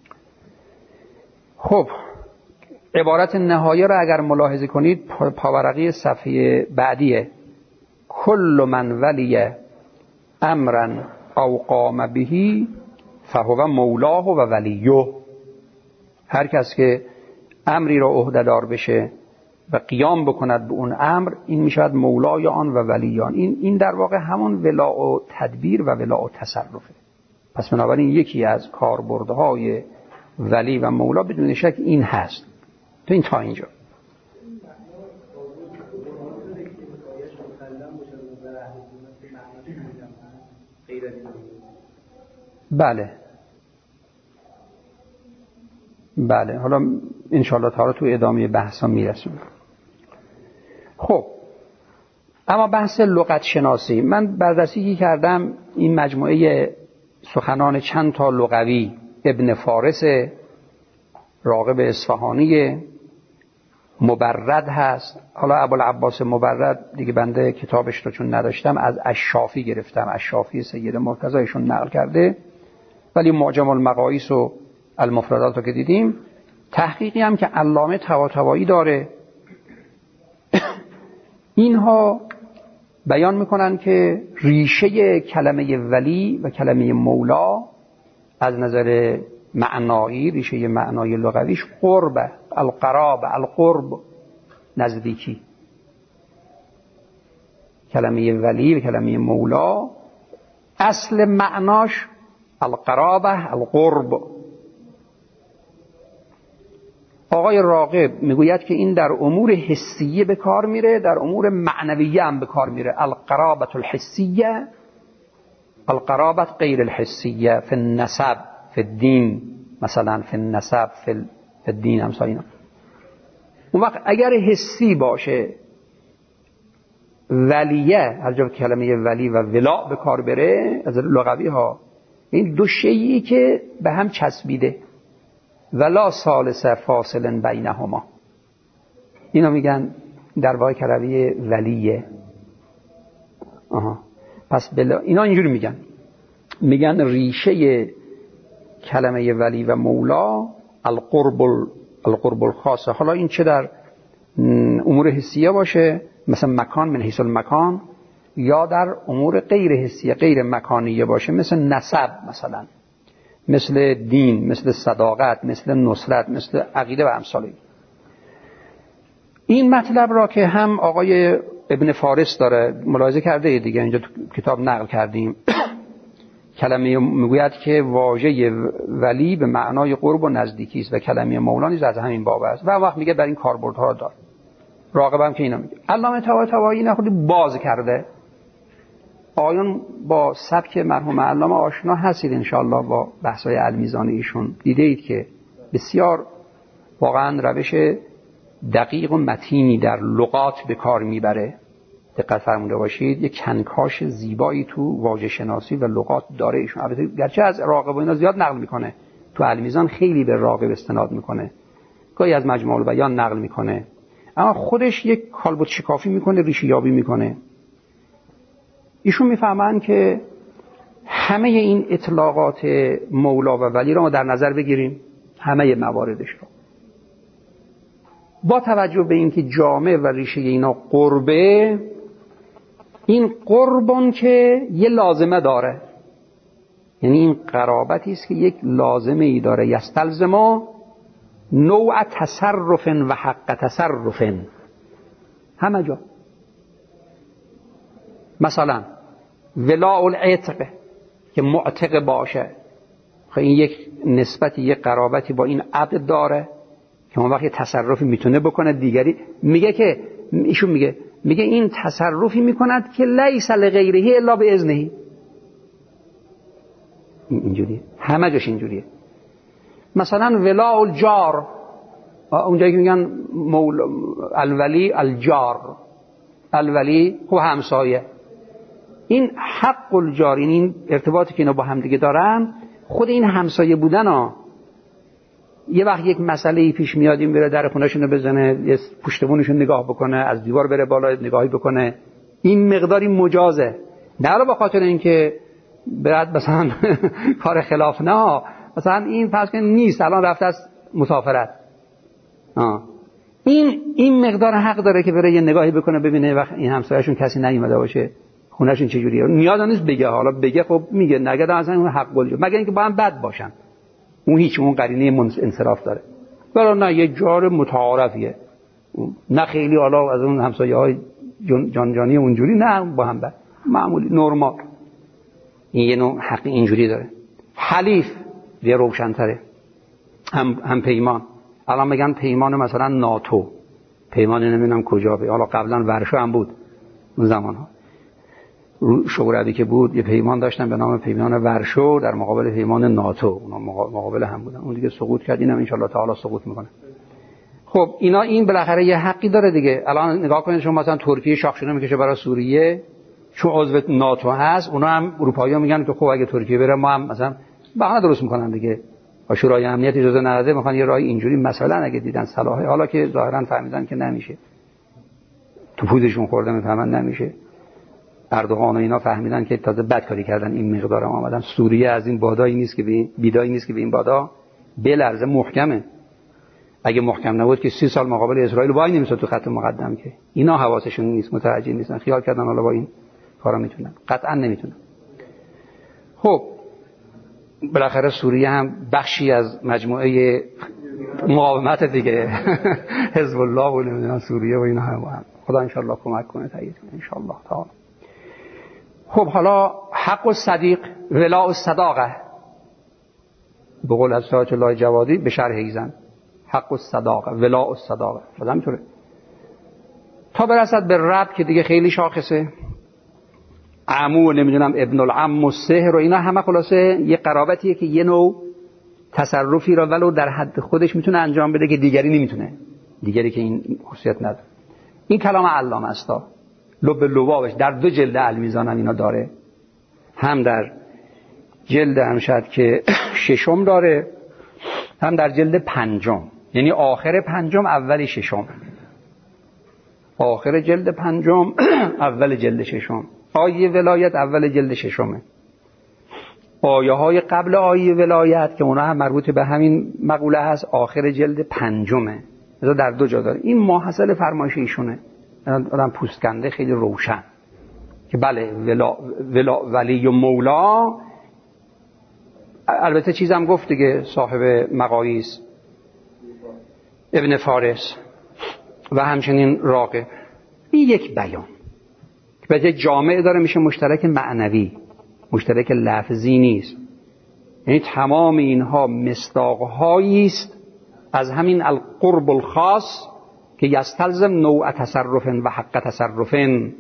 خب عبارت نهایه را اگر ملاحظه کنید پاورقی صفحه بعدیه: کل من ولی امرا او قام بهی فهو مولاه و ولیه. هر کس که امری را عهده‌دار بشه و قیام بکند به اون امر، این میشود مولای آن و ولی آن. این در واقع همون ولاء و تدبیر و ولاء و تصرفه. پس بنابراین یکی از کاربردهای ولی و مولا بدون شک این هست. تو این تا اینجا بله حالا انشاءالله تعالی تو ادامه بحثا میرسیم. خب اما بحث لغت شناسی، من بررسی کردم این مجموعه سخنان چند تا لغوی، ابن فارس، راغب اصفهانی، مبرد هست. حالا ابوالعباس مبرد دیگه بنده کتابش رو چون نداشتم از الشافی گرفتم، الشافی سید مرتضی ایشون نقل کرده، ولی معجم المقاییس و المفردات رو که دیدیم، تحقیقی هم که علامه طباطبایی داره، اینها بیان میکنن که ریشه کلمه ولی و کلمه مولا از نظر معنایی، ریشه معنای لغویش قرب، القرب، نزدیکی. کلمه ولی و کلمه مولا اصل معناش القرابه، القرب. آقای راغب میگوید که این در امور حسیه به کار میره، در امور معنویه هم به کار میره. القرابه الحسیه، القرابه غیر الحسیه، فی النسب، فی الدین، مثلا فی النسب، فی الدین همسا اینا. اون وقت اگر حسی باشه ولیه، از جا کلمه ولی و ولا به کار بره از لغوی ها، این دو شیئی که به هم چسبیده، ولا ثالث فاصل بینهما، اینا میگن در واقع کلمه ولیه. پس اینا اینجوری میگن ریشه کلمه ولی و مولا القرب الخاصه. حالا این چه در امور حسیه باشه، مثلا مکان من حیث المکان، یا در امور غیر حسیه، غیر مکانیه باشه، مثل نسب، مثلا مثل دین، مثل صداقت، مثل نصرت، مثل عقیده و امثال این مطلب را که هم آقای ابن فارس داره ملاحظه کرده دیگه، اینجا تو کتاب نقل کردیم. کلمه میگوید که واژه ولی به معنای قرب و نزدیکی است و کلمه مولا نیز از همین باب است و وقت میگه در این کاربردها دار. راغبم که اینا میگه. علامه طباطبایی اینا خودی باز کرده. آیون با سبک مرحوم علامه آشنا هستید انشاءالله، با بحث‌های المیزان ایشون دیده اید که بسیار واقعا روش دقیق و متینی در لغات به کار میبره. دقت فرموده باشید، یک کنکاش زیبایی تو واژه شناسی و لغات داره ایشون. البته گرچه از راغب و اینا زیاد نقل میکنه، تو المیزان خیلی به راغب استناد میکنه، گاهی از مجموع البیان نقل میکنه، اما خودش یک کالبد شکافی میکنه، ریشه یابی میکنه. ایشون میفهمن که همه این اطلاقات مولا و ولی را ما در نظر بگیریم، همه مواردش رو، با توجه به اینکه جامع و ریشه اینا قربه، این قربان که یه لازمه داره، یعنی این قرابتی است که یک لازمه ای داره، یستلزم نوع تصرف و حق تصرف همه جا. مثلا ولاء العتق که معتق باشه، این یک نسبتی، یک قرابتی با این عبد داره که اون وقت تصرفی میتونه بکنه دیگری. میگه که ایشون میگه این تصرفی میکند که لیس لغیره الا باذنه. اینجوریه، همه جاش اینجوریه. مثلا ولاء الجار، اونجایی که میگن الولی الجار، الولی خب همسایه، این حق الجار، این ارتباطی که اینا با هم دیگه دارن، خود این همسایه بودن ها. یه وقت یک مسئله پیش میاد، این بره در خونه‌شون بزنه، یه پشتبونشون نگاه بکنه، از دیوار بره بالا نگاهی بکنه، این مقداری مجازه، نه به خاطر اینکه برات مثلا کار خلاف، نه مثلا این فرض کن نیست، الان رفته از مسافرت، این مقدار حق داره که بره یه نگاهی بکنه ببینه وقت این همسایه‌شون کسی نیومده باشه، خونه‌شون چجوریه. نیاز نیست بگه، حالا بگه خب میگه، نگه اصلا اون حق گل، مگر اینکه با هم بد باشن، اون هیچ، اون قرینه انصراف داره. ولی نه، یه جار متعارفیه، نه خیلی حالا از اون همسایه‌های جانی اونجوری، نه با هم بد، معمولی نرمال. این یه نوع حق اینجوری داره. حلیف یه روشن‌تره، هم پیمان. الان میگن پیمان مثلا ناتو، پیمان نمیدونم کجا، حالا قبلا ورشو هم بود اون زمان‌ها، شوروی که بود یه پیمان داشتن به نام پیمان ورشو در مقابل پیمان ناتو، اونا مقابل هم بودن، اون دیگه سقوط کرد، اینم ان شاء الله تعالی سقوط میکنه. خب اینا این بالاخره یه حقی داره دیگه. الان نگاه کنید شما مثلا ترکیه شاخشونه میکشه برای سوریه، چون عضو ناتو هست، اونا هم اروپایی‌ها میگن که خب اگه ترکیه بره ما هم مثلا بهانه درست میکنن دیگه، شورای امنیت اجازه نداده، میخوان یه راه اینجوری مثلا اگه دیدن صلاحه، حالا که ظاهرا فهمیدن که نمیشه، تو پوزشون خورده میفهمن نمیشه، اردوغان و اینا فهمیدن که تازه بد کاری کردن، این مقدارم آمدن. سوریه از این بادایی نیست که بیدایی نیست که به این بادا بلرزه، محکمه. اگه محکم نبود که 30 سال مقابل اسرائیل وای نمیساد تو خط مقدم، که اینا حواسشون نیست، متوجه نیستن، خیال کردن حالا با این کارا میتونن، قطعا نمیتونن. خب بالاخره سوریه هم بخشی از مجموعه مقاومت دیگه، حزب الله و نمیدونم سوریه و اینا هم. خدا ان شاء الله کمک کنه، تایید کنه ان شاء الله تعالی. خب حالا حق الصدیق ولاء الصداقه، به قول از سایت الله جوادی به شرح ایزن، حق الصداقه ولاء الصداقه، خدا همینطوره تا برسد به رب که دیگه خیلی شاخصه، عمو نمیدونم ابن العم و سحر و اینا همه خلاصه یه قرابتیه که یه نوع تصرفی را ولو در حد خودش میتونه انجام بده که دیگری نمیتونه، دیگری که این خصوصیت نداره. این کلام علامه است، لب لبابش در 2 جلد المیزان هم اینا داره، هم در جلد امشد که 6 داره، هم در جلد 5، یعنی آخر 5 اول 6، آخر جلد 5 اول جلد 6. آیه ولایت اول جلد 6، آیه های قبل آیه ولایت که اونا هم مربوط به همین مقوله هست آخر جلد 5، مثلا در 2 جا داره. این ماحصل فرمایش ایشونه، آدم پوست کنده خیلی روشن که بله ولی و مولا. البته چیزم گفت دیگه صاحب مقاییس ابن فارس و همچنین راغب، این یک بیان که به جای جامع داره میشه مشترک معنوی، مشترک لفظی نیست. یعنی تمام اینها مصداق‌هایی است از همین القرب الخاص که یستلزم نوع تصرف و حق تصرف.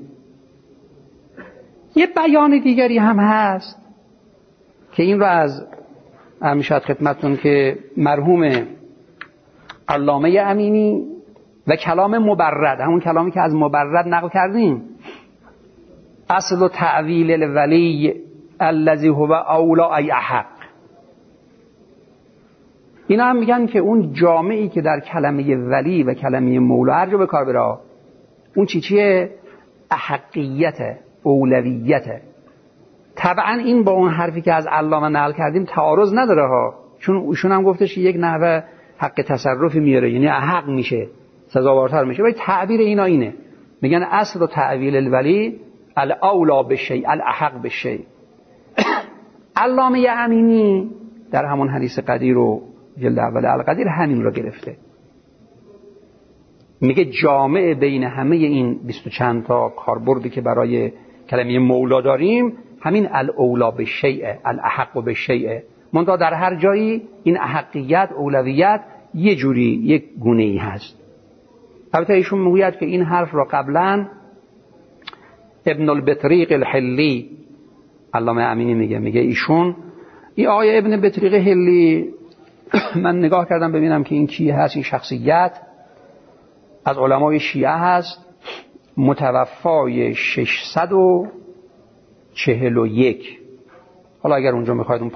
یه بیان دیگری هم هست که این رو از همیشه خدمتتون که مرحوم علامه امینی و کلام مبرد، همون کلامی که از مبرد نقل کردیم، اصل تعویل الولی الذی هو اولا ای احق، اینا هم میگن که اون جامعی که در کلمه ولی و کلمه مولا هر جا به کار بره، اون چیه؟ احقیت، اولویت. طبعا این با اون حرفی که از علامه نقل کردیم تعارض نداره ها، چون ایشون هم گفتش یک نحوه حق تصرفی میاره، یعنی حق میشه، سزاوارتر میشه. ولی تعبیر اینا اینه، میگن اصل و تعویل الولی الاولا بالشیء الاحق بالشیء. علامه امینی در همون حدیث قدیر و جلد اول القدیر همین رو گرفته، میگه جامع بین همه این 20 چند تا کاربردی که برای کلمه مولا داریم همین الاولا بالشیء الاحق بالشیء، منتها در هر جایی این احقیت، اولویت یه جوری، یک گونه‌ای هست. البته ایشون میگوید که این حرف را قبلا ابن البطریق الحلی، علامه امینی میگه ایشون، این آقای ابن بطریق حلی، من نگاه کردم ببینم که این کی هست، این شخصیت از علمای شیعه هست، متوفای 641. حالا اگر اونجا میخواید اون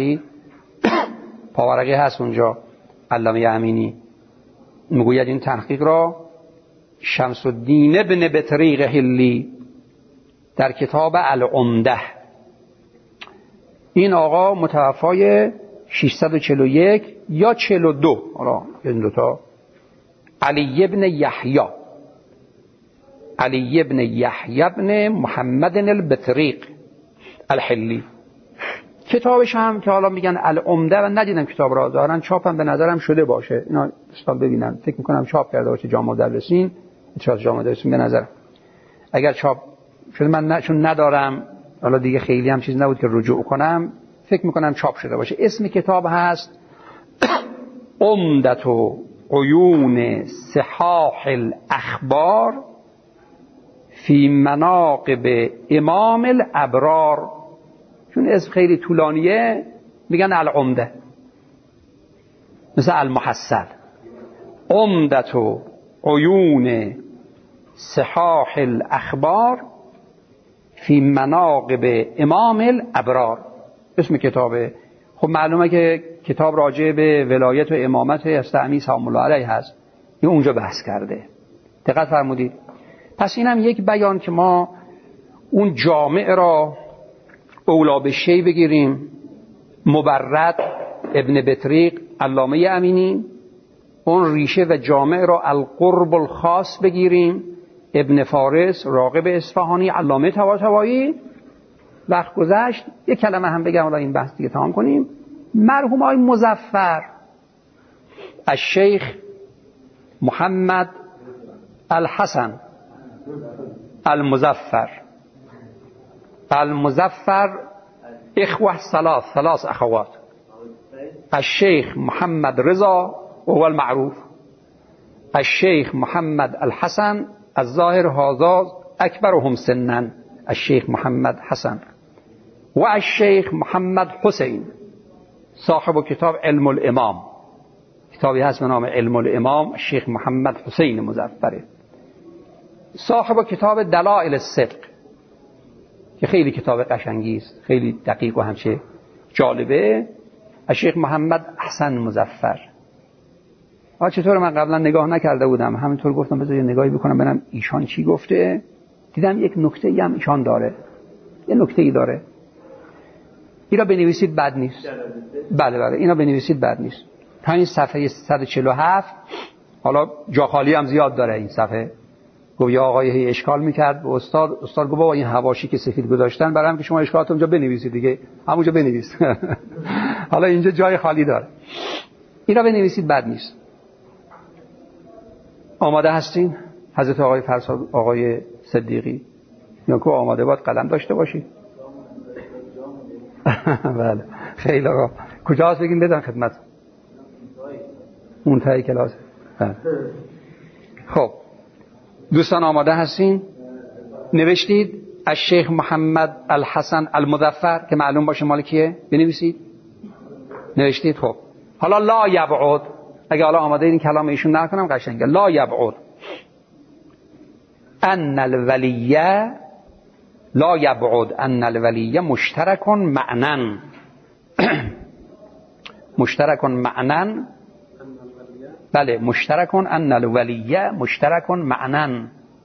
پاورقی هست اونجا، علامه امینی میگوید این تحقیق را شمس الدین ابن بطریق حلی در کتاب العمده، این آقا متوفای 641 یا 42، حالا این دوتا، علی ابن یحیی ابن محمد البطریق الحلی. کتابش هم که حالا میگن العمده، و ندیدم کتاب را، دارن چاپم به نظرم شده باشه، اینا استاد ببینن، فکر میکنم چاپ کرده باشه جامعه مدرسین، جامعه مدرسین به نظر اگر چاپ شده، من چون ندارم حالا دیگه خیلی هم چیز نبود که رجوع کنم، فکر میکنم چاپ شده باشه. اسم کتاب هست عمدة عیون صحاح الاخبار فی مناقب امام الابرار. چون اسم خیلی طولانیه میگن العمده، مثل المحصل. عمدة عیون صحاح الاخبار فی مناقب امام الابرار، اسم کتابه. خب معلومه که کتاب راجع به ولایت و امامت استعمی سلام الله علیه هست، این اونجا بحث کرده. دقت فرمودید؟ پس اینم یک بیان که ما اون جامع را اولا بالشیء بگیریم، مبرد ابن بطریق علامه امینی، اون ریشه و جامع را القرب الخاص بگیریم، ابن فارس راغب اصفهانی علامه طباطبایی. وقت گذشت یک کلمه هم بگم، حالا این بحث دیگه تمام کنیم. مرحوم آقای مظفر الشیخ محمد الحسن المظفر اخوه ثلاث اخوات، الشیخ محمد رضا وهو المعروف، الشیخ محمد الحسن الظاهر هذا اکبرهم سنا الشیخ محمد حسن، و الشیخ محمد حسین صاحب کتاب علم الامام، کتابی هست به نام علم الامام، الشیخ محمد حسین مظفر، صاحب کتاب دلائل الصدق که خیلی کتاب قشنگی است، خیلی دقیق و همچه جالبه، الشیخ محمد حسن مظفر. چطور من قبلا نگاه نکرده بودم، همینطور گفتم بذار یه نگاهی بکنم ببینم ایشان چی گفته. دیدم یک نکته‌ای هم ایشان داره، یه نکته‌ای داره. اینا بنویسید بد نیست. بله اینا بنویسید بد نیست. همین صفحه 147، حالا جا خالی هم زیاد داره این صفحه. گفت یا آقای اشکال میکرد به استاد گفت بابا این حواشی که سفید گذاشتن برام که شما اشکالاتون اونجا بنویسید دیگه، همونجا بنویس. حالا اینجا جای خالی داره. اینا بنویسید بد نیست. آماده هستین؟ حضرت آقای فرساد آقای صدیقی یا کو آماده باد قلم داشته باشید. بله خیلی آقا کجاست بگین بدن خدمت. اون تای کلاس. بله. خب دوستان آماده هستین؟ نوشتید از شیخ محمد الحسن المظفر که معلوم باشه مال کیه؟ بنویسید. نوشتید؟ خب حالا لا یبعد، اگه حالا آماده این کلام ایشون نکنم قشنگه. لا یبعد ان الولیه، لا یبعد ان الولیه مشترک معنا مشترک معنا، بله مشترک ان الولیه مشترک معنا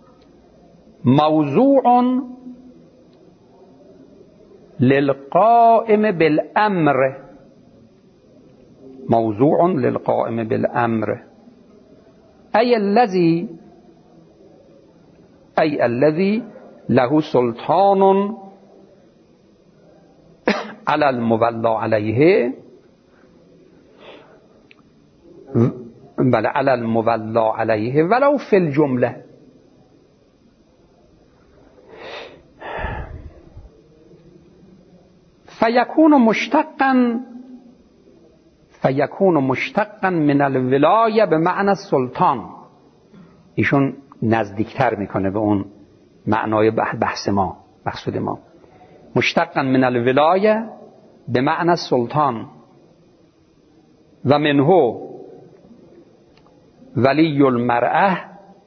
موضوع للقائم بالامر، موضوع للقائم بالامر ای الذي له سلطان على المولى عليه، بله على المولى عليه ولو في الجمله. فیکون مشتقا من الولایه به معنی السلطان. ایشون نزدیکتر میکنه به اون معنای بحث ما، مقصود ما. مشتقا من الولایه به معنی السلطان و منه ولی المرأه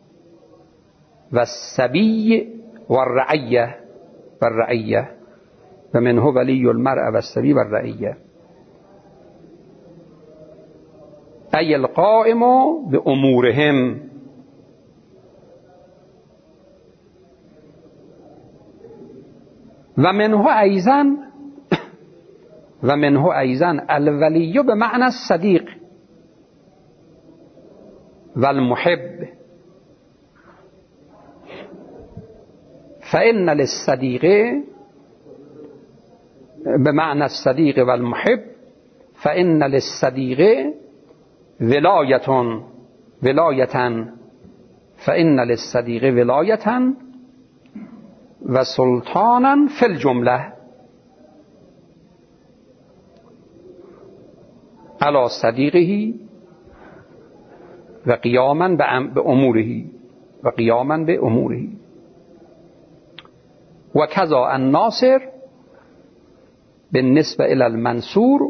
و الصبی و الرعیه و منه ولی المرأه و الصبی و الرعیه ای القائم به امورهم. و منه ایضا الولی به معنی الصدیق و المحب، فإن للصدیق به معنی الصدیق و المحب، فإن للصدیق ولایة فإن للصدیق ولایة و سلطانا فی الجمله علی صدیقه و قیاما به اموره و کذا الناصر بالنسبه الی المنصور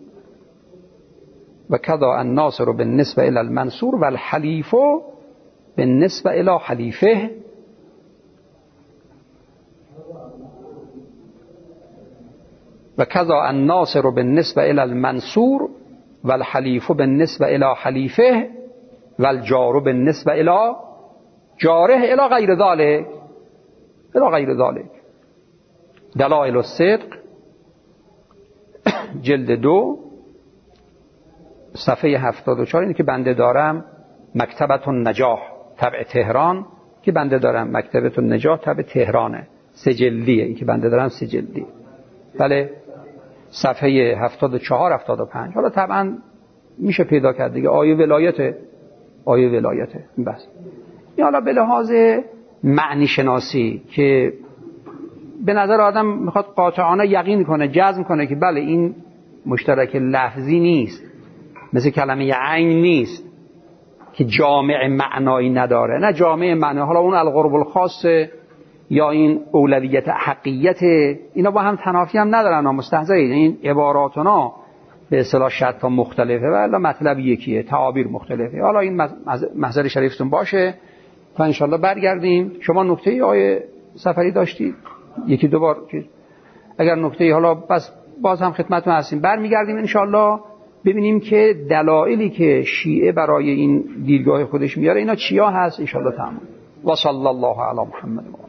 و کذا الناصر بالنسبه الی المنصور و الحلیف بالنسبه الی حلیفه. و کذا الناصر بالنسبه الی المنصور و الحلیف بالنسبه الی حلیفه و الجار بالنسبه الی جاره الی غیر ذلك. دلائل الصدق جلد 2 صفحه 74. اینه که بنده دارم مکتبة النجاح طبع تهران، که بنده دارم مکتبة النجاح طبع تهرانه، 3 جلدیه. این که بنده دارم 3 جلدی، بله صفحه 74 75. حالا طبعا میشه پیدا کرد دیگه، آیه ولایته بس. این حالا به لحاظ معنی شناسی که به نظر آدم میخواد قاطعانه یقین کنه، جزم کنه که بله این مشترک لفظی نیست، مثل کلمه عین نیست که جامع معنایی نداره، نه جامع معنی. حالا اون القرب الخاص یا این اولویت حقیقت، اینا با هم تنافی هم ندارن، مستحضرین. این عباراتنا به اصطلاح شتى مختلفه ولی مطلب یکیه، تعابیر مختلفه. حالا این محضر شریفتون باشه تا انشالله برگردیم. شما نکته آیه سفری داشتید یکی دو بار، اگر نکته حالا بس باز هم خدمتتون هستیم، برمیگردیم انشالله ببینیم که دلایلی که شیعه برای این دیدگاه خودش میاره اینا چیا هست. انشالله تمام. و صلی الله علی محمد.